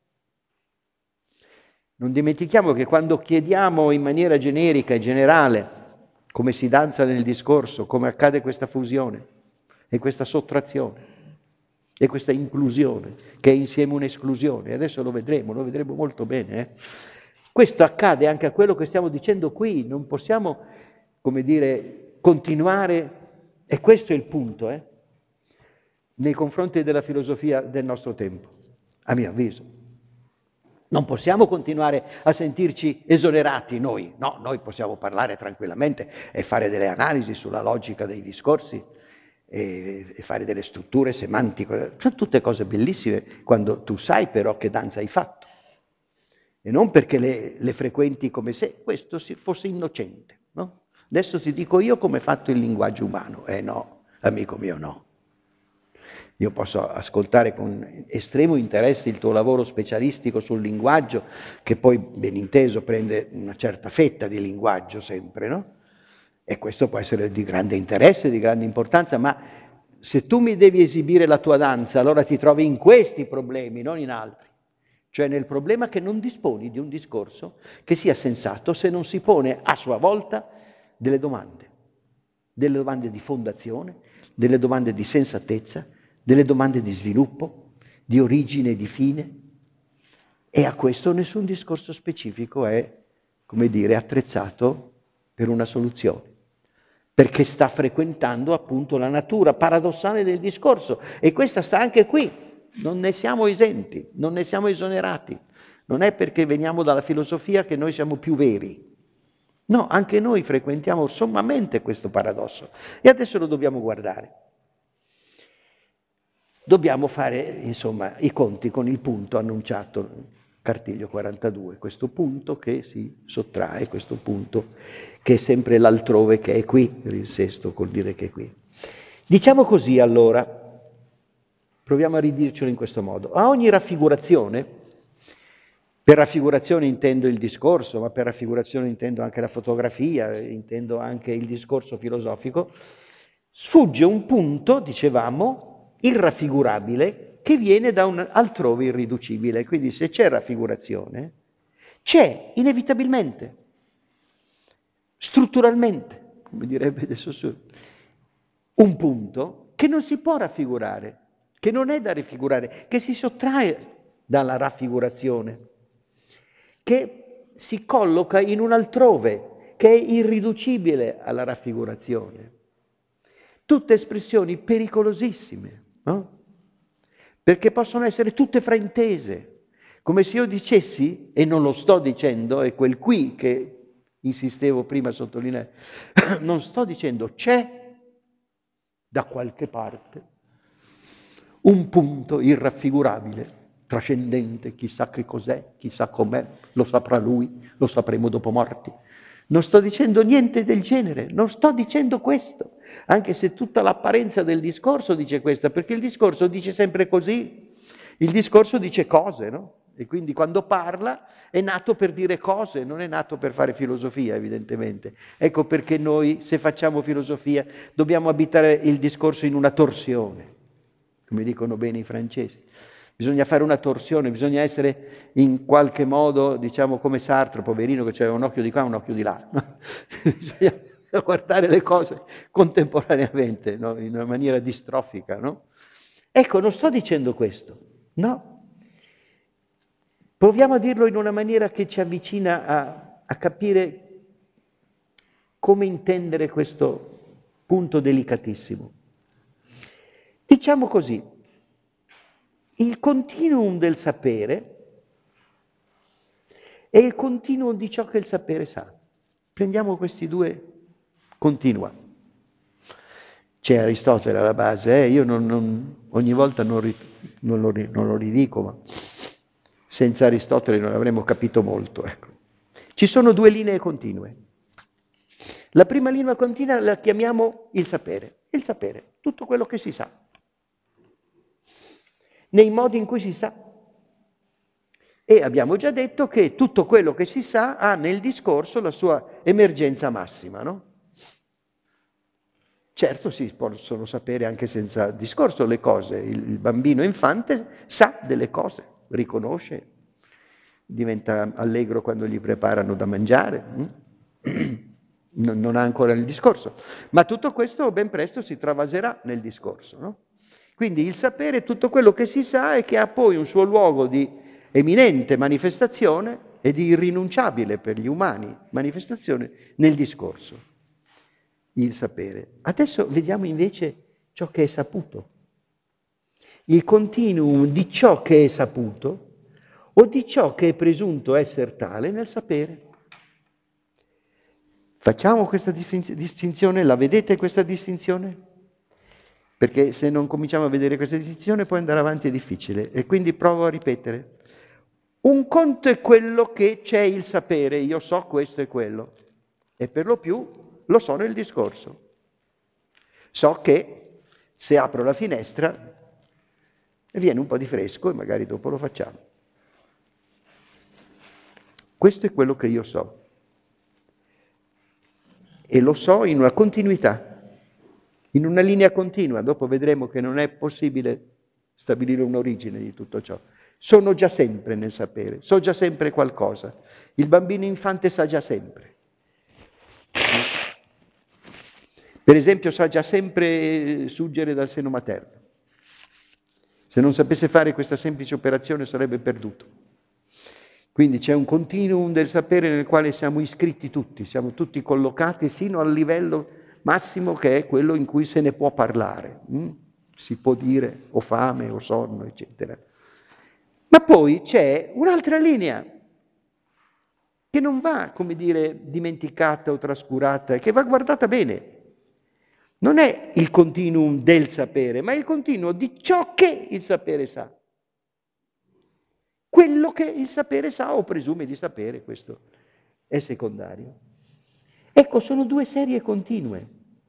Non dimentichiamo che quando chiediamo in maniera generica e generale come si danza nel discorso, come accade questa fusione e questa sottrazione e questa inclusione, che è insieme un'esclusione, adesso lo vedremo molto bene. Questo accade anche a quello che stiamo dicendo qui, non possiamo, come dire, continuare, e questo è il punto, nei confronti della filosofia del nostro tempo, a mio avviso. Non possiamo continuare a sentirci esonerati noi, no, noi possiamo parlare tranquillamente e fare delle analisi sulla logica dei discorsi e fare delle strutture semantiche, sono tutte cose bellissime quando tu sai però che danza hai fatto e non perché le frequenti come se questo fosse innocente, no? Adesso ti dico io come è fatto il linguaggio umano, no, amico mio, no. Io posso ascoltare con estremo interesse il tuo lavoro specialistico sul linguaggio, che poi, ben inteso, prende una certa fetta di linguaggio sempre, no? E questo può essere di grande interesse, di grande importanza, ma se tu mi devi esibire la tua danza, allora ti trovi in questi problemi, non in altri. Cioè nel problema che non disponi di un discorso che sia sensato se non si pone a sua volta delle domande di fondazione, delle domande di sensatezza, delle domande di sviluppo, di origine e di fine, e a questo nessun discorso specifico è, come dire, attrezzato per una soluzione, perché sta frequentando appunto la natura paradossale del discorso, e questa sta anche qui, non ne siamo esenti, non ne siamo esonerati, non è perché veniamo dalla filosofia che noi siamo più veri, no, anche noi frequentiamo sommamente questo paradosso, e adesso lo dobbiamo guardare. Dobbiamo fare, insomma, i conti con il punto annunciato, Cartiglio 42, questo punto che si sottrae, questo punto che è sempre l'altrove, che è qui, il sesto col dire che è qui. Diciamo così allora, proviamo a ridircelo in questo modo. A ogni raffigurazione, per raffigurazione intendo il discorso, ma per raffigurazione intendo anche la fotografia, intendo anche il discorso filosofico, sfugge un punto, dicevamo, irraffigurabile, che viene da un altrove irriducibile. Quindi se c'è raffigurazione, c'è inevitabilmente, strutturalmente, come direbbe De Saussure, un punto che non si può raffigurare, che non è da raffigurare, che si sottrae dalla raffigurazione, che si colloca in un altrove, che è irriducibile alla raffigurazione. Tutte espressioni pericolosissime, no? Perché possono essere tutte fraintese, come se io dicessi, e non lo sto dicendo, è quel qui che insistevo prima a sottolineare, non sto dicendo c'è da qualche parte un punto irraffigurabile, trascendente, chissà che cos'è, chissà com'è, lo saprà lui, lo sapremo dopo morti. Non sto dicendo niente del genere, non sto dicendo questo, anche se tutta l'apparenza del discorso dice questo, perché il discorso dice sempre così, il discorso dice cose, no? E quindi quando parla è nato per dire cose, non è nato per fare filosofia, evidentemente. Ecco perché noi, se facciamo filosofia, dobbiamo abitare il discorso in una torsione, come dicono bene i francesi. Bisogna fare una torsione, bisogna essere in qualche modo, diciamo come Sartre, poverino, che aveva un occhio di qua e un occhio di là. Bisogna guardare le cose contemporaneamente, no? In una maniera distrofica, no? Ecco, non sto dicendo questo, no? Proviamo a dirlo in una maniera che ci avvicina a capire come intendere questo punto delicatissimo. Diciamo così, il continuum del sapere è il continuum di ciò che il sapere sa. Prendiamo questi due continua. C'è Aristotele alla base, io ogni volta non lo ridico, ma senza Aristotele non avremmo capito molto. Ecco. Ci sono due linee continue. La prima linea continua la chiamiamo il sapere, tutto quello che si sa. Nei modi in cui si sa. E abbiamo già detto che tutto quello che si sa ha nel discorso la sua emergenza massima, no? Certo, si possono sapere anche senza discorso le cose. Il bambino infante sa delle cose, riconosce, diventa allegro quando gli preparano da mangiare. Non ha ancora il discorso. Ma tutto questo ben presto si travaserà nel discorso, no? Quindi il sapere è tutto quello che si sa e che ha poi un suo luogo di eminente manifestazione e di irrinunciabile per gli umani manifestazione nel discorso. Il sapere. Adesso vediamo invece ciò che è saputo. Il continuum di ciò che è saputo o di ciò che è presunto essere tale nel sapere. Facciamo questa distinzione? La vedete questa distinzione? Perché se non cominciamo a vedere questa distinzione poi andare avanti è difficile. E quindi provo a ripetere. Un conto è quello che c'è il sapere, io so questo e quello. E per lo più lo so nel discorso. So che se apro la finestra viene un po' di fresco e magari dopo lo facciamo. Questo è quello che io so. E lo so in una continuità, in una linea continua. Dopo vedremo che non è possibile stabilire un'origine di tutto ciò. Sono già sempre nel sapere, so già sempre qualcosa. Il bambino infante sa già sempre. Per esempio sa già sempre suggere dal seno materno. Se non sapesse fare questa semplice operazione sarebbe perduto. Quindi c'è un continuum del sapere nel quale siamo iscritti tutti, siamo tutti collocati sino al livello massimo che è quello in cui se ne può parlare. Si può dire ho fame, ho sonno, eccetera. Ma poi c'è un'altra linea che non va, come dire, dimenticata o trascurata, che va guardata bene. Non è il continuum del sapere, ma è il continuum di ciò che il sapere sa. Quello che il sapere sa o presume di sapere, questo è secondario. Ecco, sono due serie continue,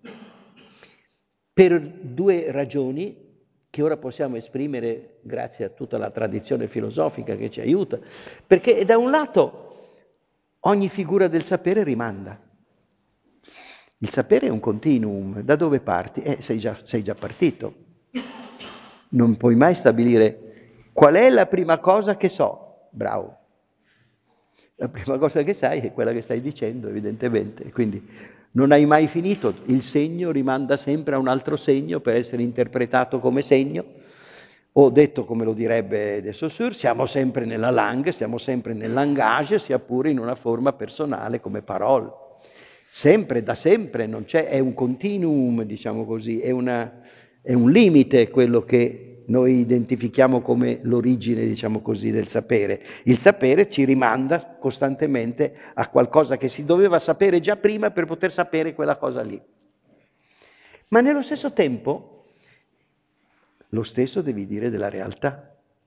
per due ragioni che ora possiamo esprimere grazie a tutta la tradizione filosofica che ci aiuta, perché da un lato ogni figura del sapere rimanda. Il sapere è un continuum, da dove parti? Sei già partito. Non puoi mai stabilire qual è la prima cosa che so. Bravo. La prima cosa che sai è quella che stai dicendo, evidentemente. Quindi non hai mai finito. Il segno rimanda sempre a un altro segno per essere interpretato come segno. O detto come lo direbbe De Saussure, siamo sempre nella langue, siamo sempre nel langage, sia pure in una forma personale come parole. Sempre, da sempre, non c'è, è un continuum, diciamo così, è un limite quello che noi identifichiamo come l'origine, diciamo così, del sapere. Il sapere ci rimanda costantemente a qualcosa che si doveva sapere già prima per poter sapere quella cosa lì. Ma nello stesso tempo, lo stesso devi dire della realtà.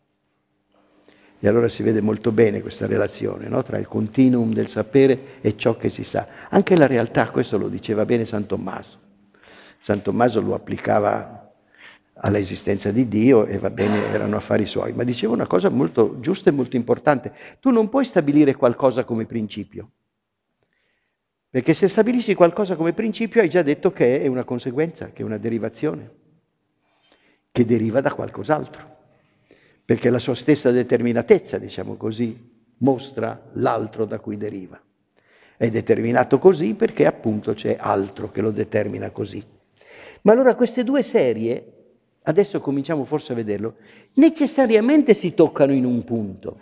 E allora si vede molto bene questa relazione, no? Tra il continuum del sapere e ciò che si sa. Anche la realtà, questo lo diceva bene San Tommaso. San Tommaso lo applicava all'esistenza di Dio e va bene, erano affari suoi, ma diceva una cosa molto giusta e molto importante. Tu non puoi stabilire qualcosa come principio, perché se stabilisci qualcosa come principio hai già detto che è una conseguenza, che è una derivazione, che deriva da qualcos'altro. Perché la sua stessa determinatezza, diciamo così, mostra l'altro da cui deriva. È determinato così perché appunto c'è altro che lo determina così. Ma allora queste due serie, adesso cominciamo forse a vederlo, necessariamente si toccano in un punto.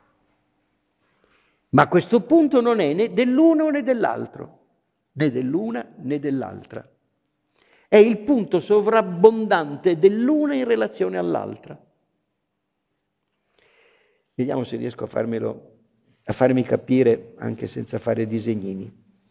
Ma questo punto non è né dell'uno né dell'altro, né dell'una né dell'altra. È il punto sovrabbondante dell'una in relazione all'altra. Vediamo se riesco a farmi capire anche senza fare disegnini.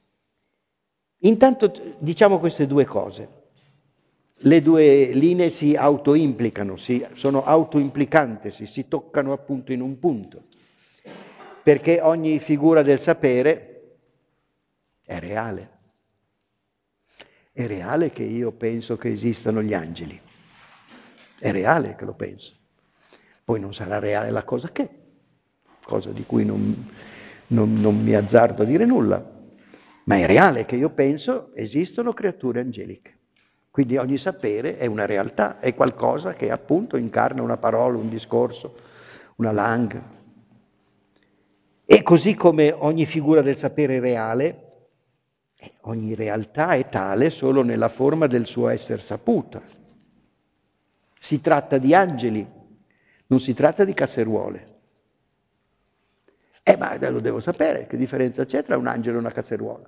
Intanto diciamo queste due cose. Le due linee si autoimplicano, sono autoimplicanti, si toccano appunto in un punto. Perché ogni figura del sapere è reale. È reale che io penso che esistano gli angeli. È reale che lo penso. Poi non sarà reale la cosa che. cosa di cui non mi azzardo a dire nulla, ma è reale che io penso esistono creature angeliche. Quindi ogni sapere è una realtà, è qualcosa che appunto incarna una parola, un discorso, una langue. E così come ogni figura del sapere è reale, ogni realtà è tale solo nella forma del suo essere saputa. Si tratta di angeli, non si tratta di casseruole. Ma lo devo sapere, che differenza c'è tra un angelo e una casseruola?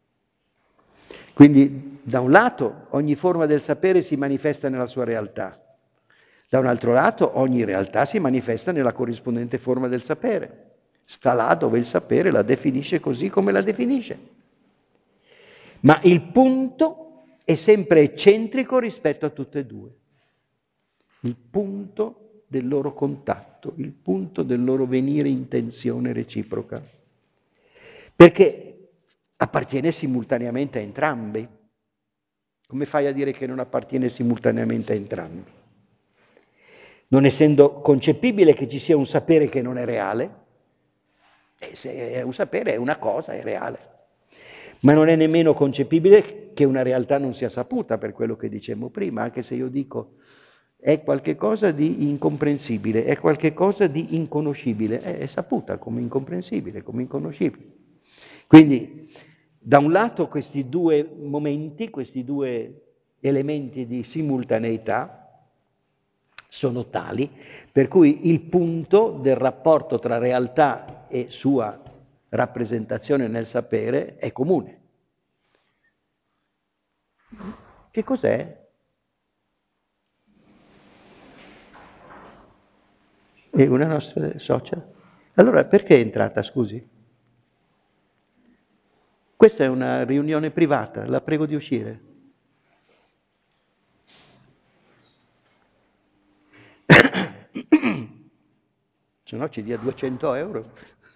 Quindi, da un lato, ogni forma del sapere si manifesta nella sua realtà. Da un altro lato, ogni realtà si manifesta nella corrispondente forma del sapere. Sta là dove il sapere la definisce così come la definisce. Ma il punto è sempre eccentrico rispetto a tutte e due. Il punto del loro contatto, il punto del loro venire in tensione reciproca. Perché appartiene simultaneamente a entrambi. Come fai a dire che non appartiene simultaneamente a entrambi? Non essendo concepibile che ci sia un sapere che non è reale, se è un sapere è una cosa, è reale. Ma non è nemmeno concepibile che una realtà non sia saputa, per quello che dicevamo prima, anche se io dico è qualcosa di incomprensibile, è qualcosa di inconoscibile, è saputa come incomprensibile, come inconoscibile. Quindi, da un lato questi due momenti, questi due elementi di simultaneità sono tali per cui il punto del rapporto tra realtà e sua rappresentazione nel sapere è comune. Che cos'è? È una nostra socia? Allora perché è entrata, scusi? Questa è una riunione privata, la prego di uscire. Se no ci dia 200 euro.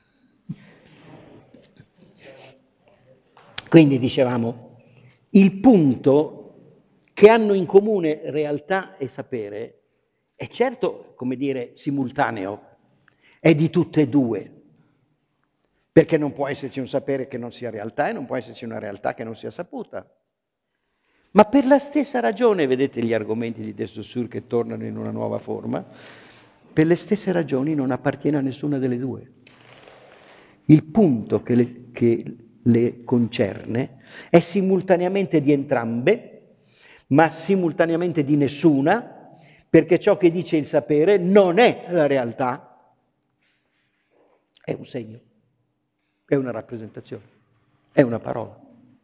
Quindi dicevamo, il punto che hanno in comune realtà e sapere è certo, come dire, simultaneo, è di tutte e due. Perché non può esserci un sapere che non sia realtà e non può esserci una realtà che non sia saputa. Ma per la stessa ragione, vedete gli argomenti di De Saussure che tornano in una nuova forma, per le stesse ragioni non appartiene a nessuna delle due. Il punto che le concerne è simultaneamente di entrambe, ma simultaneamente di nessuna, perché ciò che dice il sapere non è la realtà, è un segno. È una rappresentazione, è una parola.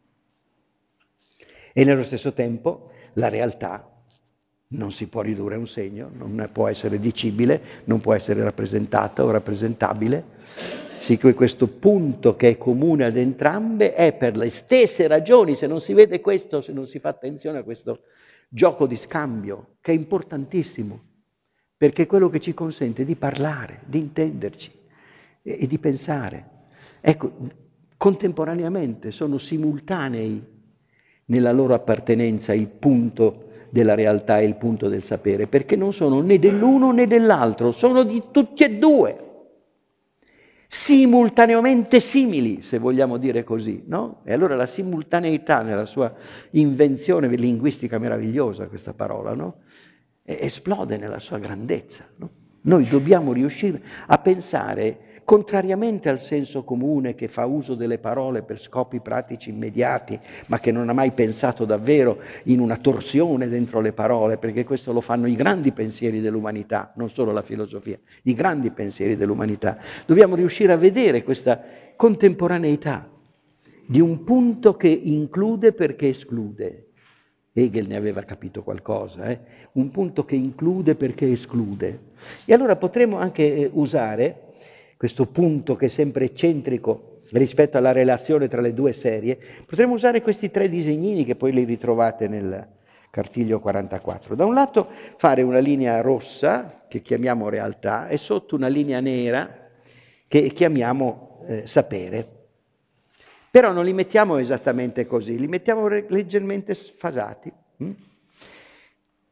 E nello stesso tempo la realtà non si può ridurre a un segno, non può essere dicibile, non può essere rappresentata o rappresentabile. Sì, che questo punto che è comune ad entrambe è per le stesse ragioni, se non si vede questo, se non si fa attenzione a questo gioco di scambio, che è importantissimo, perché è quello che ci consente di parlare, di intenderci e di pensare. Ecco, contemporaneamente sono simultanei nella loro appartenenza il punto della realtà e il punto del sapere, perché non sono né dell'uno né dell'altro, sono di tutti e due, simultaneamente simili, se vogliamo dire così, no? E allora la simultaneità nella sua invenzione linguistica meravigliosa, questa parola, no? Esplode nella sua grandezza, no? Noi dobbiamo riuscire a pensare, contrariamente al senso comune che fa uso delle parole per scopi pratici immediati, ma che non ha mai pensato davvero in una torsione dentro le parole, perché questo lo fanno i grandi pensieri dell'umanità, non solo la filosofia, i grandi pensieri dell'umanità. Dobbiamo riuscire a vedere questa contemporaneità di un punto che include perché esclude. Hegel ne aveva capito qualcosa, un punto che include perché esclude. E allora potremmo anche usare questo punto che è sempre eccentrico rispetto alla relazione tra le due serie, potremmo usare questi tre disegnini che poi li ritrovate nel cartiglio 44. Da un lato fare una linea rossa, che chiamiamo realtà, e sotto una linea nera, che chiamiamo sapere. Però non li mettiamo esattamente così, li mettiamo leggermente sfasati.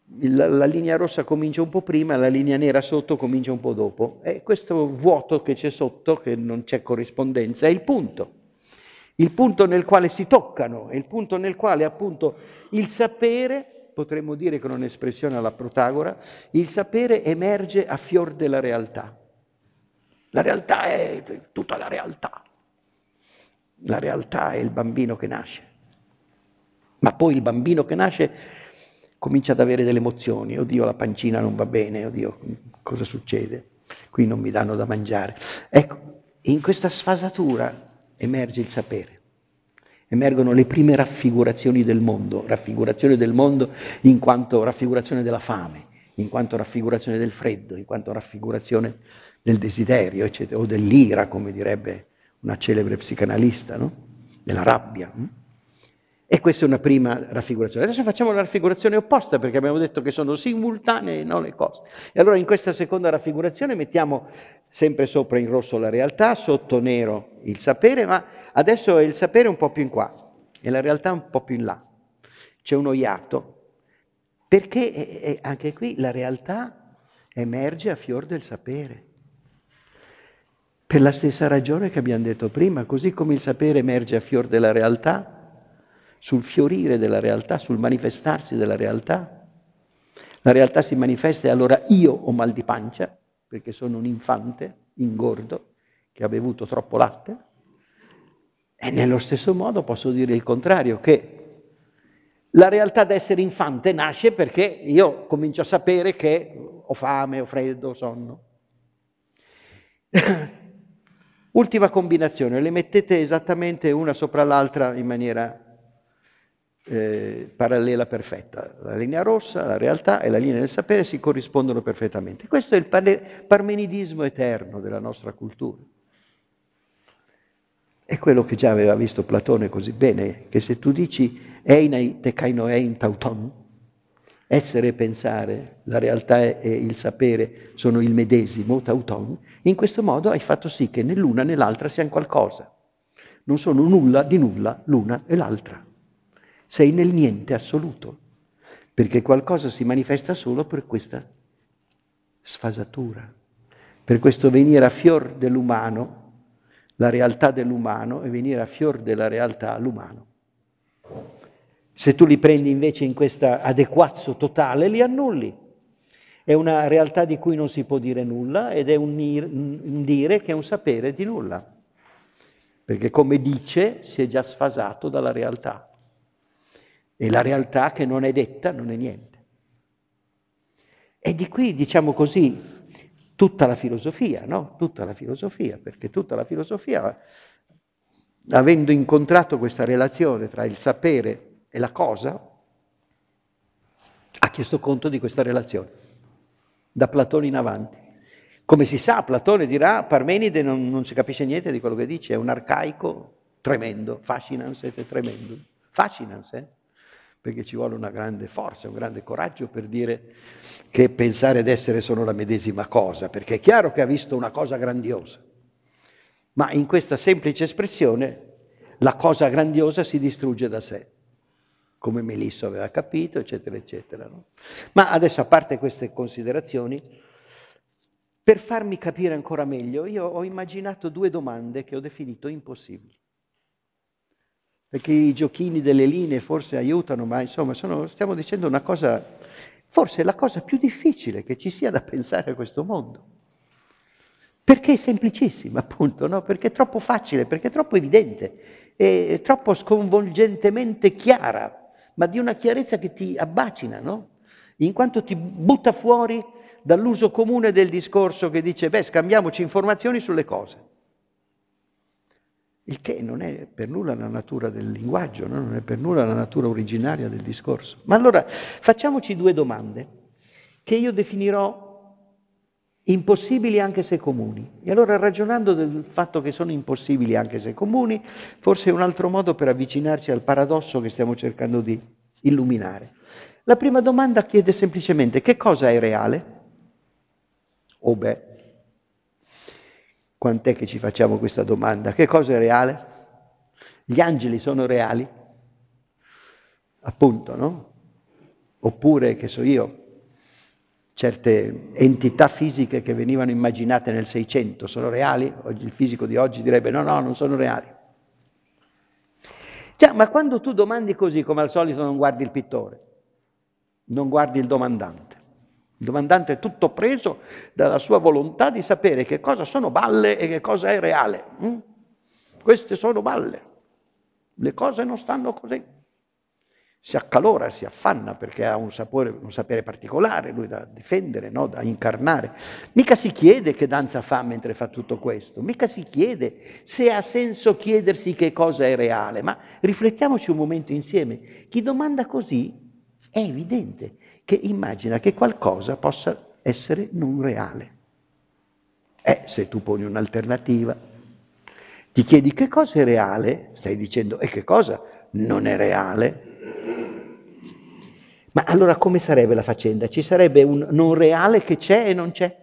la linea rossa comincia un po' prima, la linea nera sotto comincia un po' dopo. E questo vuoto che c'è sotto, che non c'è corrispondenza, è il punto nel quale si toccano, è il punto nel quale appunto il sapere, potremmo dire con un'espressione alla Protagora, il sapere emerge a fior della realtà. La realtà è tutta la realtà. La realtà è il bambino che nasce. Ma poi il bambino che nasce comincia ad avere delle emozioni. Oddio, la pancina non va bene, oddio, cosa succede? Qui non mi danno da mangiare. Ecco, in questa sfasatura emerge il sapere. Emergono le prime raffigurazioni del mondo in quanto raffigurazione della fame, in quanto raffigurazione del freddo, in quanto raffigurazione del desiderio, eccetera, o dell'ira, come direbbe una celebre psicanalista, no? Della rabbia. E questa è una prima raffigurazione. Adesso facciamo la raffigurazione opposta, perché abbiamo detto che sono simultanee, no, le cose. E allora in questa seconda raffigurazione mettiamo sempre sopra in rosso la realtà, sotto nero il sapere, ma adesso è il sapere un po' più in qua e la realtà un po' più in là. C'è uno iato, perché anche qui la realtà emerge a fior del sapere. Per la stessa ragione che abbiamo detto prima, così come il sapere emerge a fior della realtà, sul fiorire della realtà, sul manifestarsi della realtà. La realtà si manifesta e allora io ho mal di pancia, perché sono un infante ingordo che ha bevuto troppo latte. E nello stesso modo posso dire il contrario, che la realtà d'essere infante nasce perché io comincio a sapere che ho fame, ho freddo, ho sonno. Ultima combinazione, le mettete esattamente una sopra l'altra in maniera parallela perfetta. La linea rossa, la realtà e la linea del sapere si corrispondono perfettamente. Questo è il parmenidismo eterno della nostra cultura. È quello che già aveva visto Platone così bene, che se tu dici einai te kainoein tauton, essere e pensare, la realtà e il sapere sono il medesimo, tauton, in questo modo hai fatto sì che né l'una né l'altra siano qualcosa. Non sono nulla di nulla l'una e l'altra. Sei nel niente assoluto, perché qualcosa si manifesta solo per questa sfasatura, per questo venire a fior dell'umano, la realtà dell'umano, e venire a fior della realtà l'umano. Se tu li prendi invece in questa adequazzo totale, li annulli. È una realtà di cui non si può dire nulla ed è un dire che è un sapere di nulla, perché come dice si è già sfasato dalla realtà. E la realtà che non è detta non è niente. E di qui, diciamo così, tutta la filosofia, no? Tutta la filosofia, perché tutta la filosofia, avendo incontrato questa relazione tra il sapere e la cosa, ha chiesto conto di questa relazione, da Platone in avanti. Come si sa, Platone dirà, Parmenide non si capisce niente di quello che dice, è un arcaico tremendo, fascinans et tremendum. Fascinans, perché ci vuole una grande forza, un grande coraggio per dire che pensare ed essere sono la medesima cosa, perché è chiaro che ha visto una cosa grandiosa, ma in questa semplice espressione la cosa grandiosa si distrugge da sé, come Melisso aveva capito, eccetera, eccetera. No? Ma adesso, a parte queste considerazioni, per farmi capire ancora meglio, io ho immaginato due domande che ho definito impossibili. Perché i giochini delle linee forse aiutano, ma insomma stiamo dicendo una cosa, forse la cosa più difficile che ci sia da pensare a questo mondo. Perché è semplicissima, appunto, no? Perché è troppo facile, perché è troppo evidente, è troppo sconvolgentemente chiara, ma di una chiarezza che ti abbacina, no? In quanto ti butta fuori dall'uso comune del discorso che dice, scambiamoci informazioni sulle cose. Il che non è per nulla la natura del linguaggio, no? Non è per nulla la natura originaria del discorso. Ma allora facciamoci due domande che io definirò impossibili anche se comuni. E allora, ragionando del fatto che sono impossibili anche se comuni, forse è un altro modo per avvicinarci al paradosso che stiamo cercando di illuminare. La prima domanda chiede semplicemente che cosa è reale? Quant'è che ci facciamo questa domanda? Che cosa è reale? Gli angeli sono reali? Appunto, no? Oppure, che so io, certe entità fisiche che venivano immaginate nel Seicento sono reali? Oggi, il fisico di oggi direbbe no, no, non sono reali. Già, ma quando tu domandi così, come al solito non guardi il pittore, non guardi il domandante. Il domandante è tutto preso dalla sua volontà di sapere che cosa sono balle e che cosa è reale. Queste sono balle, le cose non stanno così. Si accalora, si affanna perché ha un sapere particolare, lui da difendere, no? Da incarnare. Mica si chiede che danza fa mentre fa tutto questo, mica si chiede se ha senso chiedersi che cosa è reale, ma riflettiamoci un momento insieme. Chi domanda così è evidente che immagina che qualcosa possa essere non reale. Se tu poni un'alternativa, ti chiedi che cosa è reale, stai dicendo e che cosa non è reale. Ma allora come sarebbe la faccenda? Ci sarebbe un non reale che c'è e non c'è?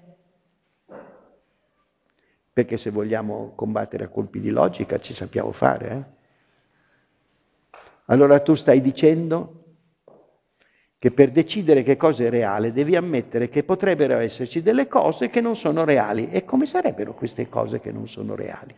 Perché se vogliamo combattere a colpi di logica ci sappiamo fare. Allora tu stai dicendo che per decidere che cosa è reale devi ammettere che potrebbero esserci delle cose che non sono reali. E come sarebbero queste cose che non sono reali?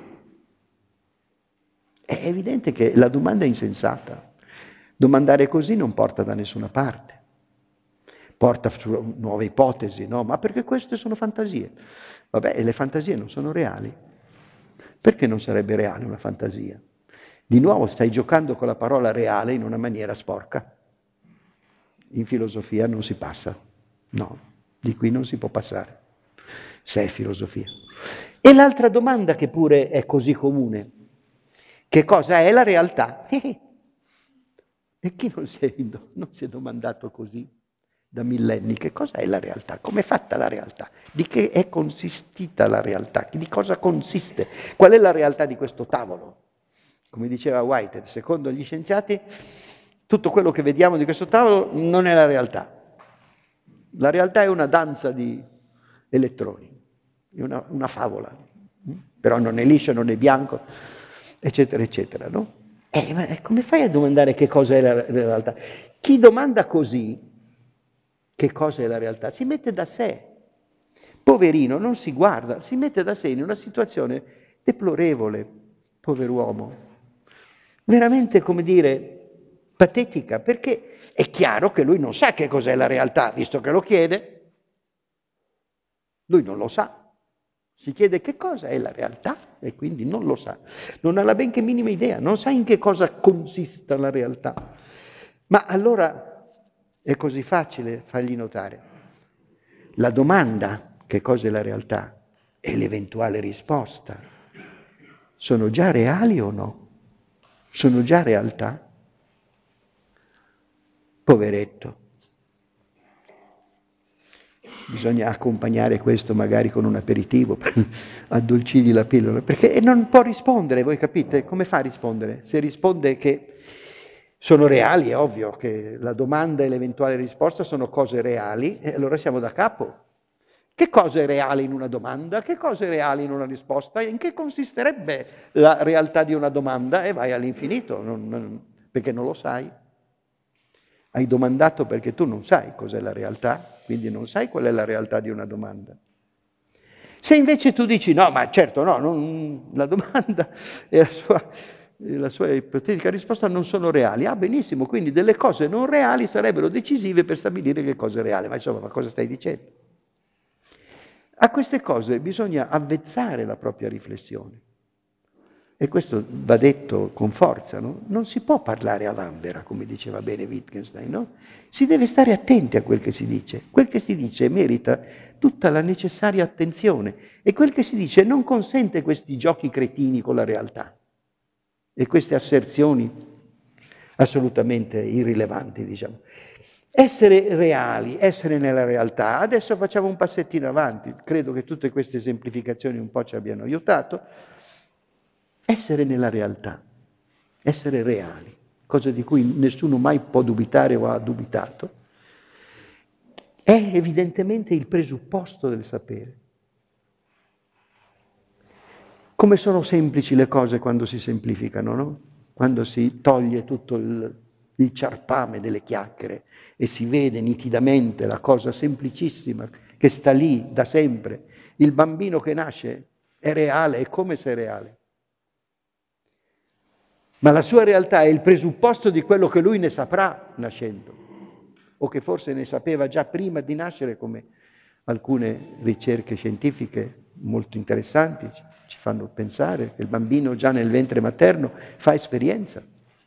È evidente che la domanda è insensata. Domandare così non porta da nessuna parte, porta su nuove ipotesi, no? Ma perché queste sono fantasie. Vabbè, e le fantasie non sono reali. Perché non sarebbe reale una fantasia? Di nuovo stai giocando con la parola reale in una maniera sporca. In filosofia non si passa. No, di qui non si può passare. Se è filosofia. E l'altra domanda che pure è così comune. Che cosa è la realtà? E chi non si è domandato così da millenni? Che cosa è la realtà? Come è fatta la realtà? Di che è consistita la realtà? Di cosa consiste? Qual è la realtà di questo tavolo? Come diceva Whitehead, secondo gli scienziati, tutto quello che vediamo di questo tavolo non è la realtà. La realtà è una danza di elettroni, è una favola, però non è liscia, non è bianco, eccetera, eccetera, no? Ma come fai a domandare che cosa è la realtà? Chi domanda così, che cosa è la realtà, si mette da sé. Poverino, non si guarda, si mette da sé in una situazione deplorevole, pover'uomo. Veramente, come dire, patetica, perché è chiaro che lui non sa che cos'è la realtà, visto che lo chiede. Lui non lo sa. Si chiede che cosa è la realtà e quindi non lo sa. Non ha la benché minima idea, non sa in che cosa consista la realtà. Ma allora è così facile fargli notare. La domanda, che cosa è la realtà, e l'eventuale risposta, sono già reali o no? Sono già realtà? Poveretto. Bisogna accompagnare questo magari con un aperitivo per addolcirgli la pillola, perché non può rispondere, voi capite? Come fa a rispondere? Se risponde che sono reali, è ovvio che la domanda e l'eventuale risposta sono cose reali, e allora siamo da capo. Che cosa è reale in una domanda? Che cosa è reale in una risposta? In che consisterebbe la realtà di una domanda? E vai all'infinito, perché non lo sai. Hai domandato perché tu non sai cos'è la realtà, quindi non sai qual è la realtà di una domanda. Se invece tu dici no, ma certo no, la domanda e la sua ipotetica risposta non sono reali. Ah, benissimo, quindi delle cose non reali sarebbero decisive per stabilire che cosa è reale. Ma insomma, ma cosa stai dicendo? A queste cose bisogna avvezzare la propria riflessione. E questo va detto con forza, no? Non si può parlare a vanvera, come diceva bene Wittgenstein, no? Si deve stare attenti a quel che si dice. Quel che si dice merita tutta la necessaria attenzione e quel che si dice non consente questi giochi cretini con la realtà e queste asserzioni assolutamente irrilevanti, diciamo. Essere reali, essere nella realtà. Adesso facciamo un passettino avanti. Credo che tutte queste esemplificazioni un po' ci abbiano aiutato. Essere nella realtà, essere reali, cosa di cui nessuno mai può dubitare o ha dubitato, è evidentemente il presupposto del sapere. Come sono semplici le cose quando si semplificano, no? Quando si toglie tutto il ciarpame delle chiacchiere, e si vede nitidamente la cosa semplicissima che sta lì da sempre. Il bambino che nasce è reale, è come se è reale. Ma la sua realtà è il presupposto di quello che lui ne saprà nascendo, o che forse ne sapeva già prima di nascere, come alcune ricerche scientifiche molto interessanti ci fanno pensare che il bambino già nel ventre materno fa esperienza.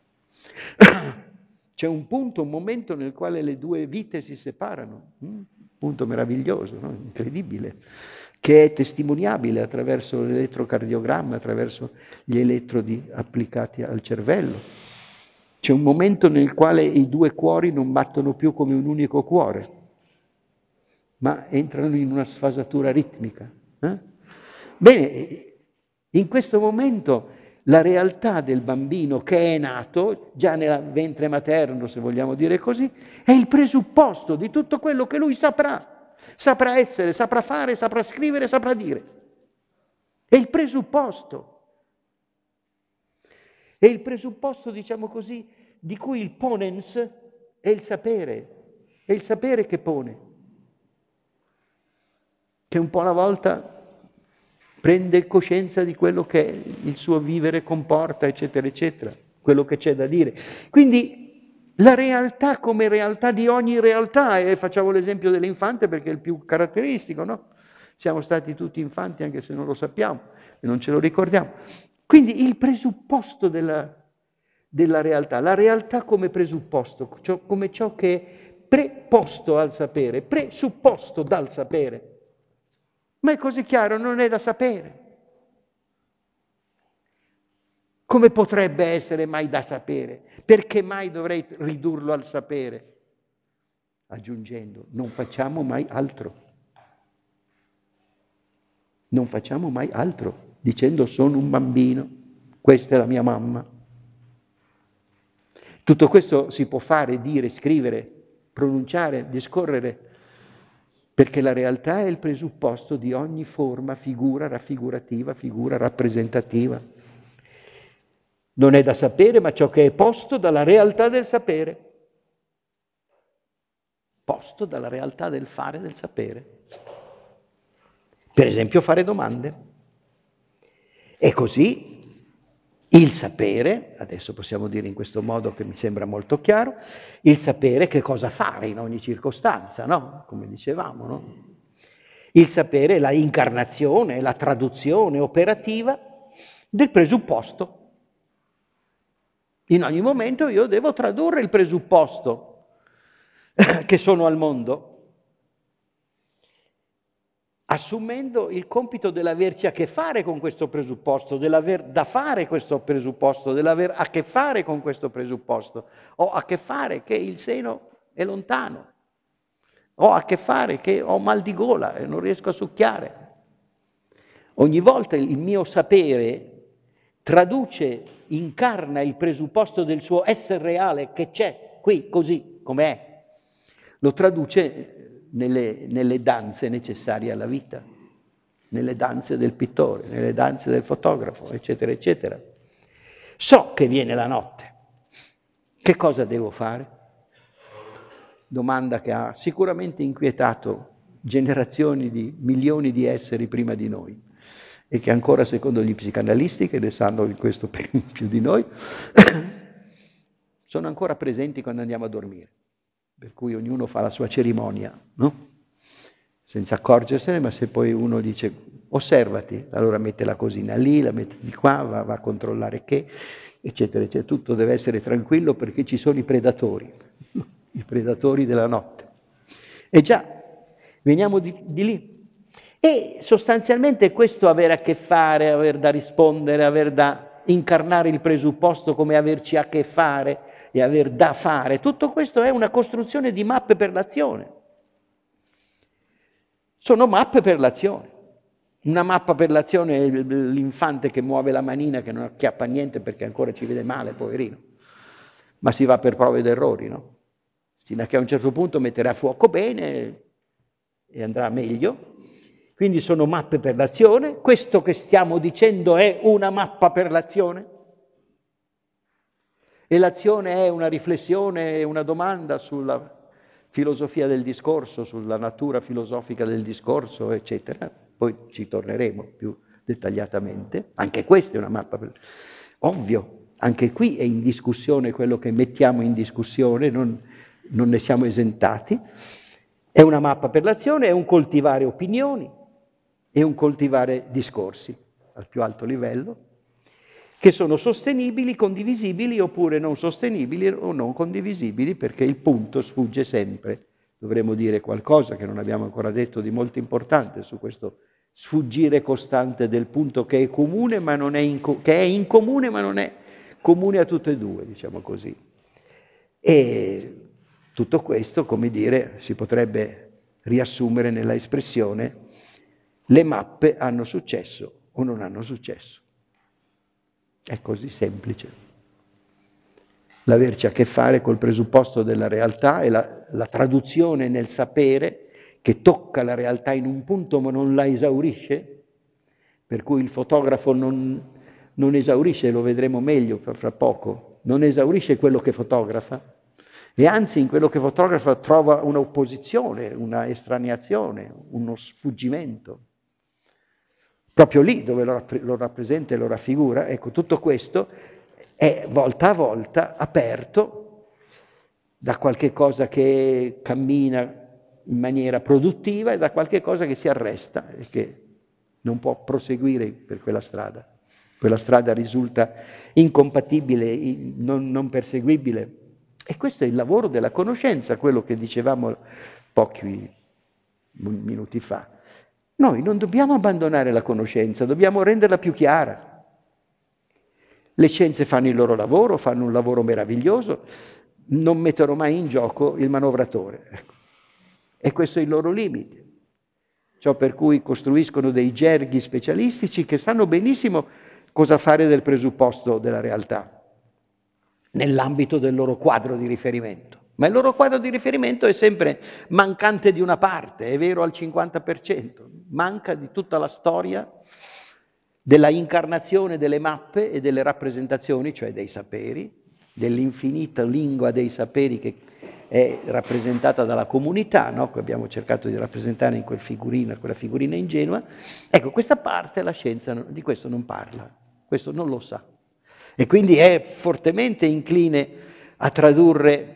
C'è un punto, un momento nel quale le due vite si separano, un punto meraviglioso, no? Incredibile, che è testimoniabile attraverso l'elettrocardiogramma, attraverso gli elettrodi applicati al cervello. C'è un momento nel quale i due cuori non battono più come un unico cuore, ma entrano in una sfasatura ritmica. Bene, in questo momento la realtà del bambino che è nato, già nel ventre materno, se vogliamo dire così, è il presupposto di tutto quello che lui saprà. Saprà essere, saprà fare, saprà scrivere, saprà dire. È il presupposto. È il presupposto, diciamo così, di cui il ponens è il sapere che pone, che un po' alla volta prende coscienza di quello che il suo vivere comporta, eccetera, eccetera, quello che c'è da dire. Quindi la realtà come realtà di ogni realtà, e facciamo l'esempio dell'infante perché è il più caratteristico, no? Siamo stati tutti infanti anche se non lo sappiamo e non ce lo ricordiamo. Quindi il presupposto della realtà, la realtà come presupposto, come ciò che è preposto al sapere, presupposto dal sapere. Ma è così chiaro, non è da sapere. Come potrebbe essere mai da sapere? Perché mai dovrei ridurlo al sapere? Aggiungendo, non facciamo mai altro. Non facciamo mai altro, dicendo sono un bambino, questa è la mia mamma. Tutto questo si può fare, dire, scrivere, pronunciare, discorrere, perché la realtà è il presupposto di ogni forma, figura raffigurativa, figura rappresentativa. Non è da sapere, ma ciò che è posto dalla realtà del sapere. Posto dalla realtà del fare, del sapere. Per esempio fare domande. E così il sapere, adesso possiamo dire in questo modo che mi sembra molto chiaro, il sapere che cosa fare in ogni circostanza, no? Come dicevamo, no? Il sapere è la incarnazione, la traduzione operativa del presupposto. In ogni momento io devo tradurre il presupposto che sono al mondo, assumendo il compito dell'averci a che fare con questo presupposto, dell'aver da fare questo presupposto, dell'aver a che fare con questo presupposto. Ho a che fare che il seno è lontano, ho a che fare che ho mal di gola e non riesco a succhiare. Ogni volta il mio sapere traduce, incarna il presupposto del suo essere reale che c'è qui, così com'è. Lo traduce nelle danze necessarie alla vita, nelle danze del pittore, nelle danze del fotografo, eccetera, eccetera. So che viene la notte. Che cosa devo fare? Domanda che ha sicuramente inquietato generazioni di milioni di esseri prima di noi e che ancora, secondo gli psicanalisti, che ne sanno di questo più di noi, sono ancora presenti quando andiamo a dormire. Per cui ognuno fa la sua cerimonia, no? Senza accorgersene, ma se poi uno dice osservati, allora mette la cosina lì, la mette di qua, va a controllare che, eccetera, eccetera. Tutto deve essere tranquillo perché ci sono i predatori della notte. E già, veniamo di lì. E sostanzialmente questo avere a che fare, aver da rispondere, aver da incarnare il presupposto come averci a che fare e aver da fare, tutto questo è una costruzione di mappe per l'azione. Sono mappe per l'azione. Una mappa per l'azione è l'infante che muove la manina, che non acchiappa niente perché ancora ci vede male, poverino. Ma si va per prove ed errori, no? Sino a che a un certo punto metterà a fuoco bene e andrà meglio. Quindi sono mappe per l'azione. Questo che stiamo dicendo è una mappa per l'azione. E l'azione è una riflessione, una domanda sulla filosofia del discorso, sulla natura filosofica del discorso, eccetera. Poi ci torneremo più dettagliatamente. Anche questa è una mappa. Ovvio, anche qui è in discussione quello che mettiamo in discussione, non ne siamo esentati. È una mappa per l'azione, è un coltivare opinioni, è un coltivare discorsi al più alto livello, che sono sostenibili, condivisibili, oppure non sostenibili o non condivisibili, perché il punto sfugge sempre. Dovremmo dire qualcosa che non abbiamo ancora detto di molto importante su questo sfuggire costante del punto che è comune, ma non è che è in comune, ma non è comune a tutte e due, diciamo così. E tutto questo, come dire, si potrebbe riassumere nella espressione: le mappe hanno successo o non hanno successo. È così semplice. L'averci a che fare col presupposto della realtà e la traduzione nel sapere che tocca la realtà in un punto ma non la esaurisce, per cui il fotografo non esaurisce, lo vedremo meglio fra poco, non esaurisce quello che fotografa, e anzi in quello che fotografa trova un'opposizione, una estraneazione, uno sfuggimento. Proprio lì dove lo rappresenta e lo raffigura, ecco, tutto questo è volta a volta aperto da qualche cosa che cammina in maniera produttiva e da qualche cosa che si arresta e che non può proseguire per quella strada. Quella strada risulta incompatibile, non perseguibile. E questo è il lavoro della conoscenza, quello che dicevamo pochi minuti fa. Noi non dobbiamo abbandonare la conoscenza, dobbiamo renderla più chiara. Le scienze fanno il loro lavoro, fanno un lavoro meraviglioso, non mettono mai in gioco il manovratore. Ecco. E questo è il loro limite. Ciò per cui costruiscono dei gerghi specialistici che sanno benissimo cosa fare del presupposto della realtà, nell'ambito del loro quadro di riferimento. Ma il loro quadro di riferimento è sempre mancante di una parte, è vero al 50%, manca di tutta la storia della incarnazione delle mappe e delle rappresentazioni, cioè dei saperi, dell'infinita lingua dei saperi che è rappresentata dalla comunità, no? Che abbiamo cercato di rappresentare in quella figurina ingenua. Ecco, questa parte la scienza di questo non parla, questo non lo sa. E quindi è fortemente incline a tradurre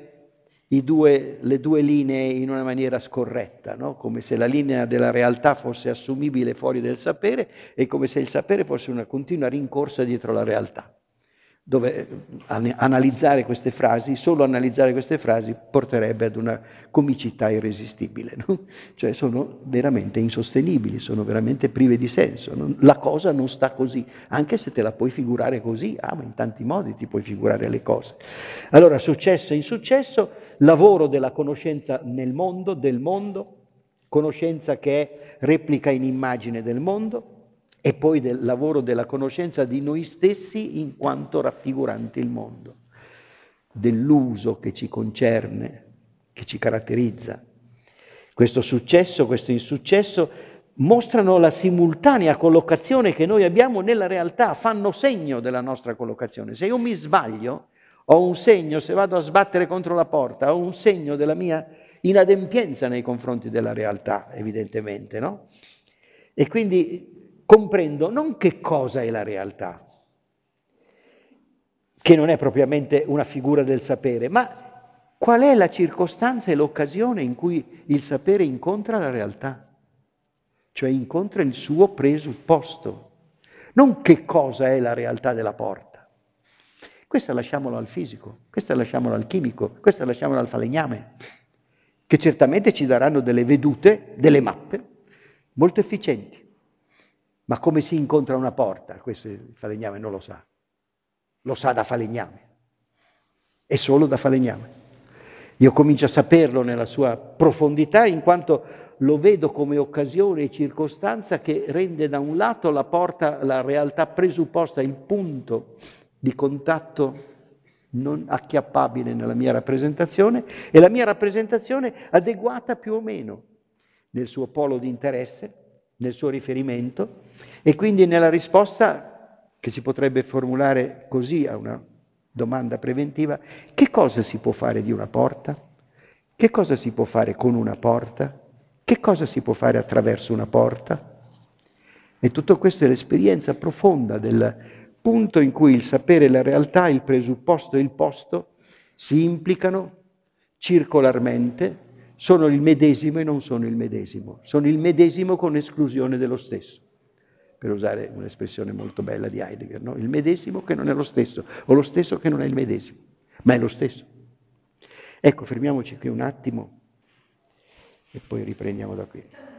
le due linee in una maniera scorretta, no? Come se la linea della realtà fosse assumibile fuori del sapere e come se il sapere fosse una continua rincorsa dietro la realtà, dove analizzare queste frasi, solo analizzare queste frasi porterebbe ad una comicità irresistibile, no? Cioè sono veramente insostenibili, sono veramente prive di senso. La cosa non sta così, anche se te la puoi figurare così, ma in tanti modi ti puoi figurare le cose. Allora, successo e insuccesso, lavoro della conoscenza nel mondo, del mondo, conoscenza che è replica in immagine del mondo, e poi del lavoro della conoscenza di noi stessi in quanto raffiguranti il mondo, dell'uso che ci concerne, che ci caratterizza. Questo successo, questo insuccesso mostrano la simultanea collocazione che noi abbiamo nella realtà, fanno segno della nostra collocazione. Se io mi sbaglio, ho un segno, se vado a sbattere contro la porta, ho un segno della mia inadempienza nei confronti della realtà, evidentemente, no? E quindi comprendo non che cosa è la realtà, che non è propriamente una figura del sapere, ma qual è la circostanza e l'occasione in cui il sapere incontra la realtà, cioè incontra il suo presupposto, non che cosa è la realtà della porta. Questa lasciamolo al fisico, questa lasciamolo al chimico, questa lasciamolo al falegname, che certamente ci daranno delle vedute, delle mappe molto efficienti. Ma come si incontra una porta? Questo il falegname non lo sa da falegname, è solo da falegname. Io comincio a saperlo nella sua profondità in quanto lo vedo come occasione e circostanza che rende da un lato la porta, la realtà presupposta, il punto di contatto non acchiappabile nella mia rappresentazione e la mia rappresentazione adeguata più o meno nel suo polo di interesse, nel suo riferimento, e quindi nella risposta che si potrebbe formulare così a una Domanda preventiva: che cosa si può fare di una porta? Che cosa si può fare con una porta? Che cosa si può fare attraverso una porta? E tutto questo è l'esperienza profonda del punto in cui il sapere e la realtà, il presupposto e il posto si implicano circolarmente, sono il medesimo e non sono il medesimo. Sono il medesimo con esclusione dello stesso, per usare un'espressione molto bella di Heidegger, no? Il medesimo che non è lo stesso, o lo stesso che non è il medesimo, ma è lo stesso. Ecco, fermiamoci qui un attimo e poi riprendiamo da qui.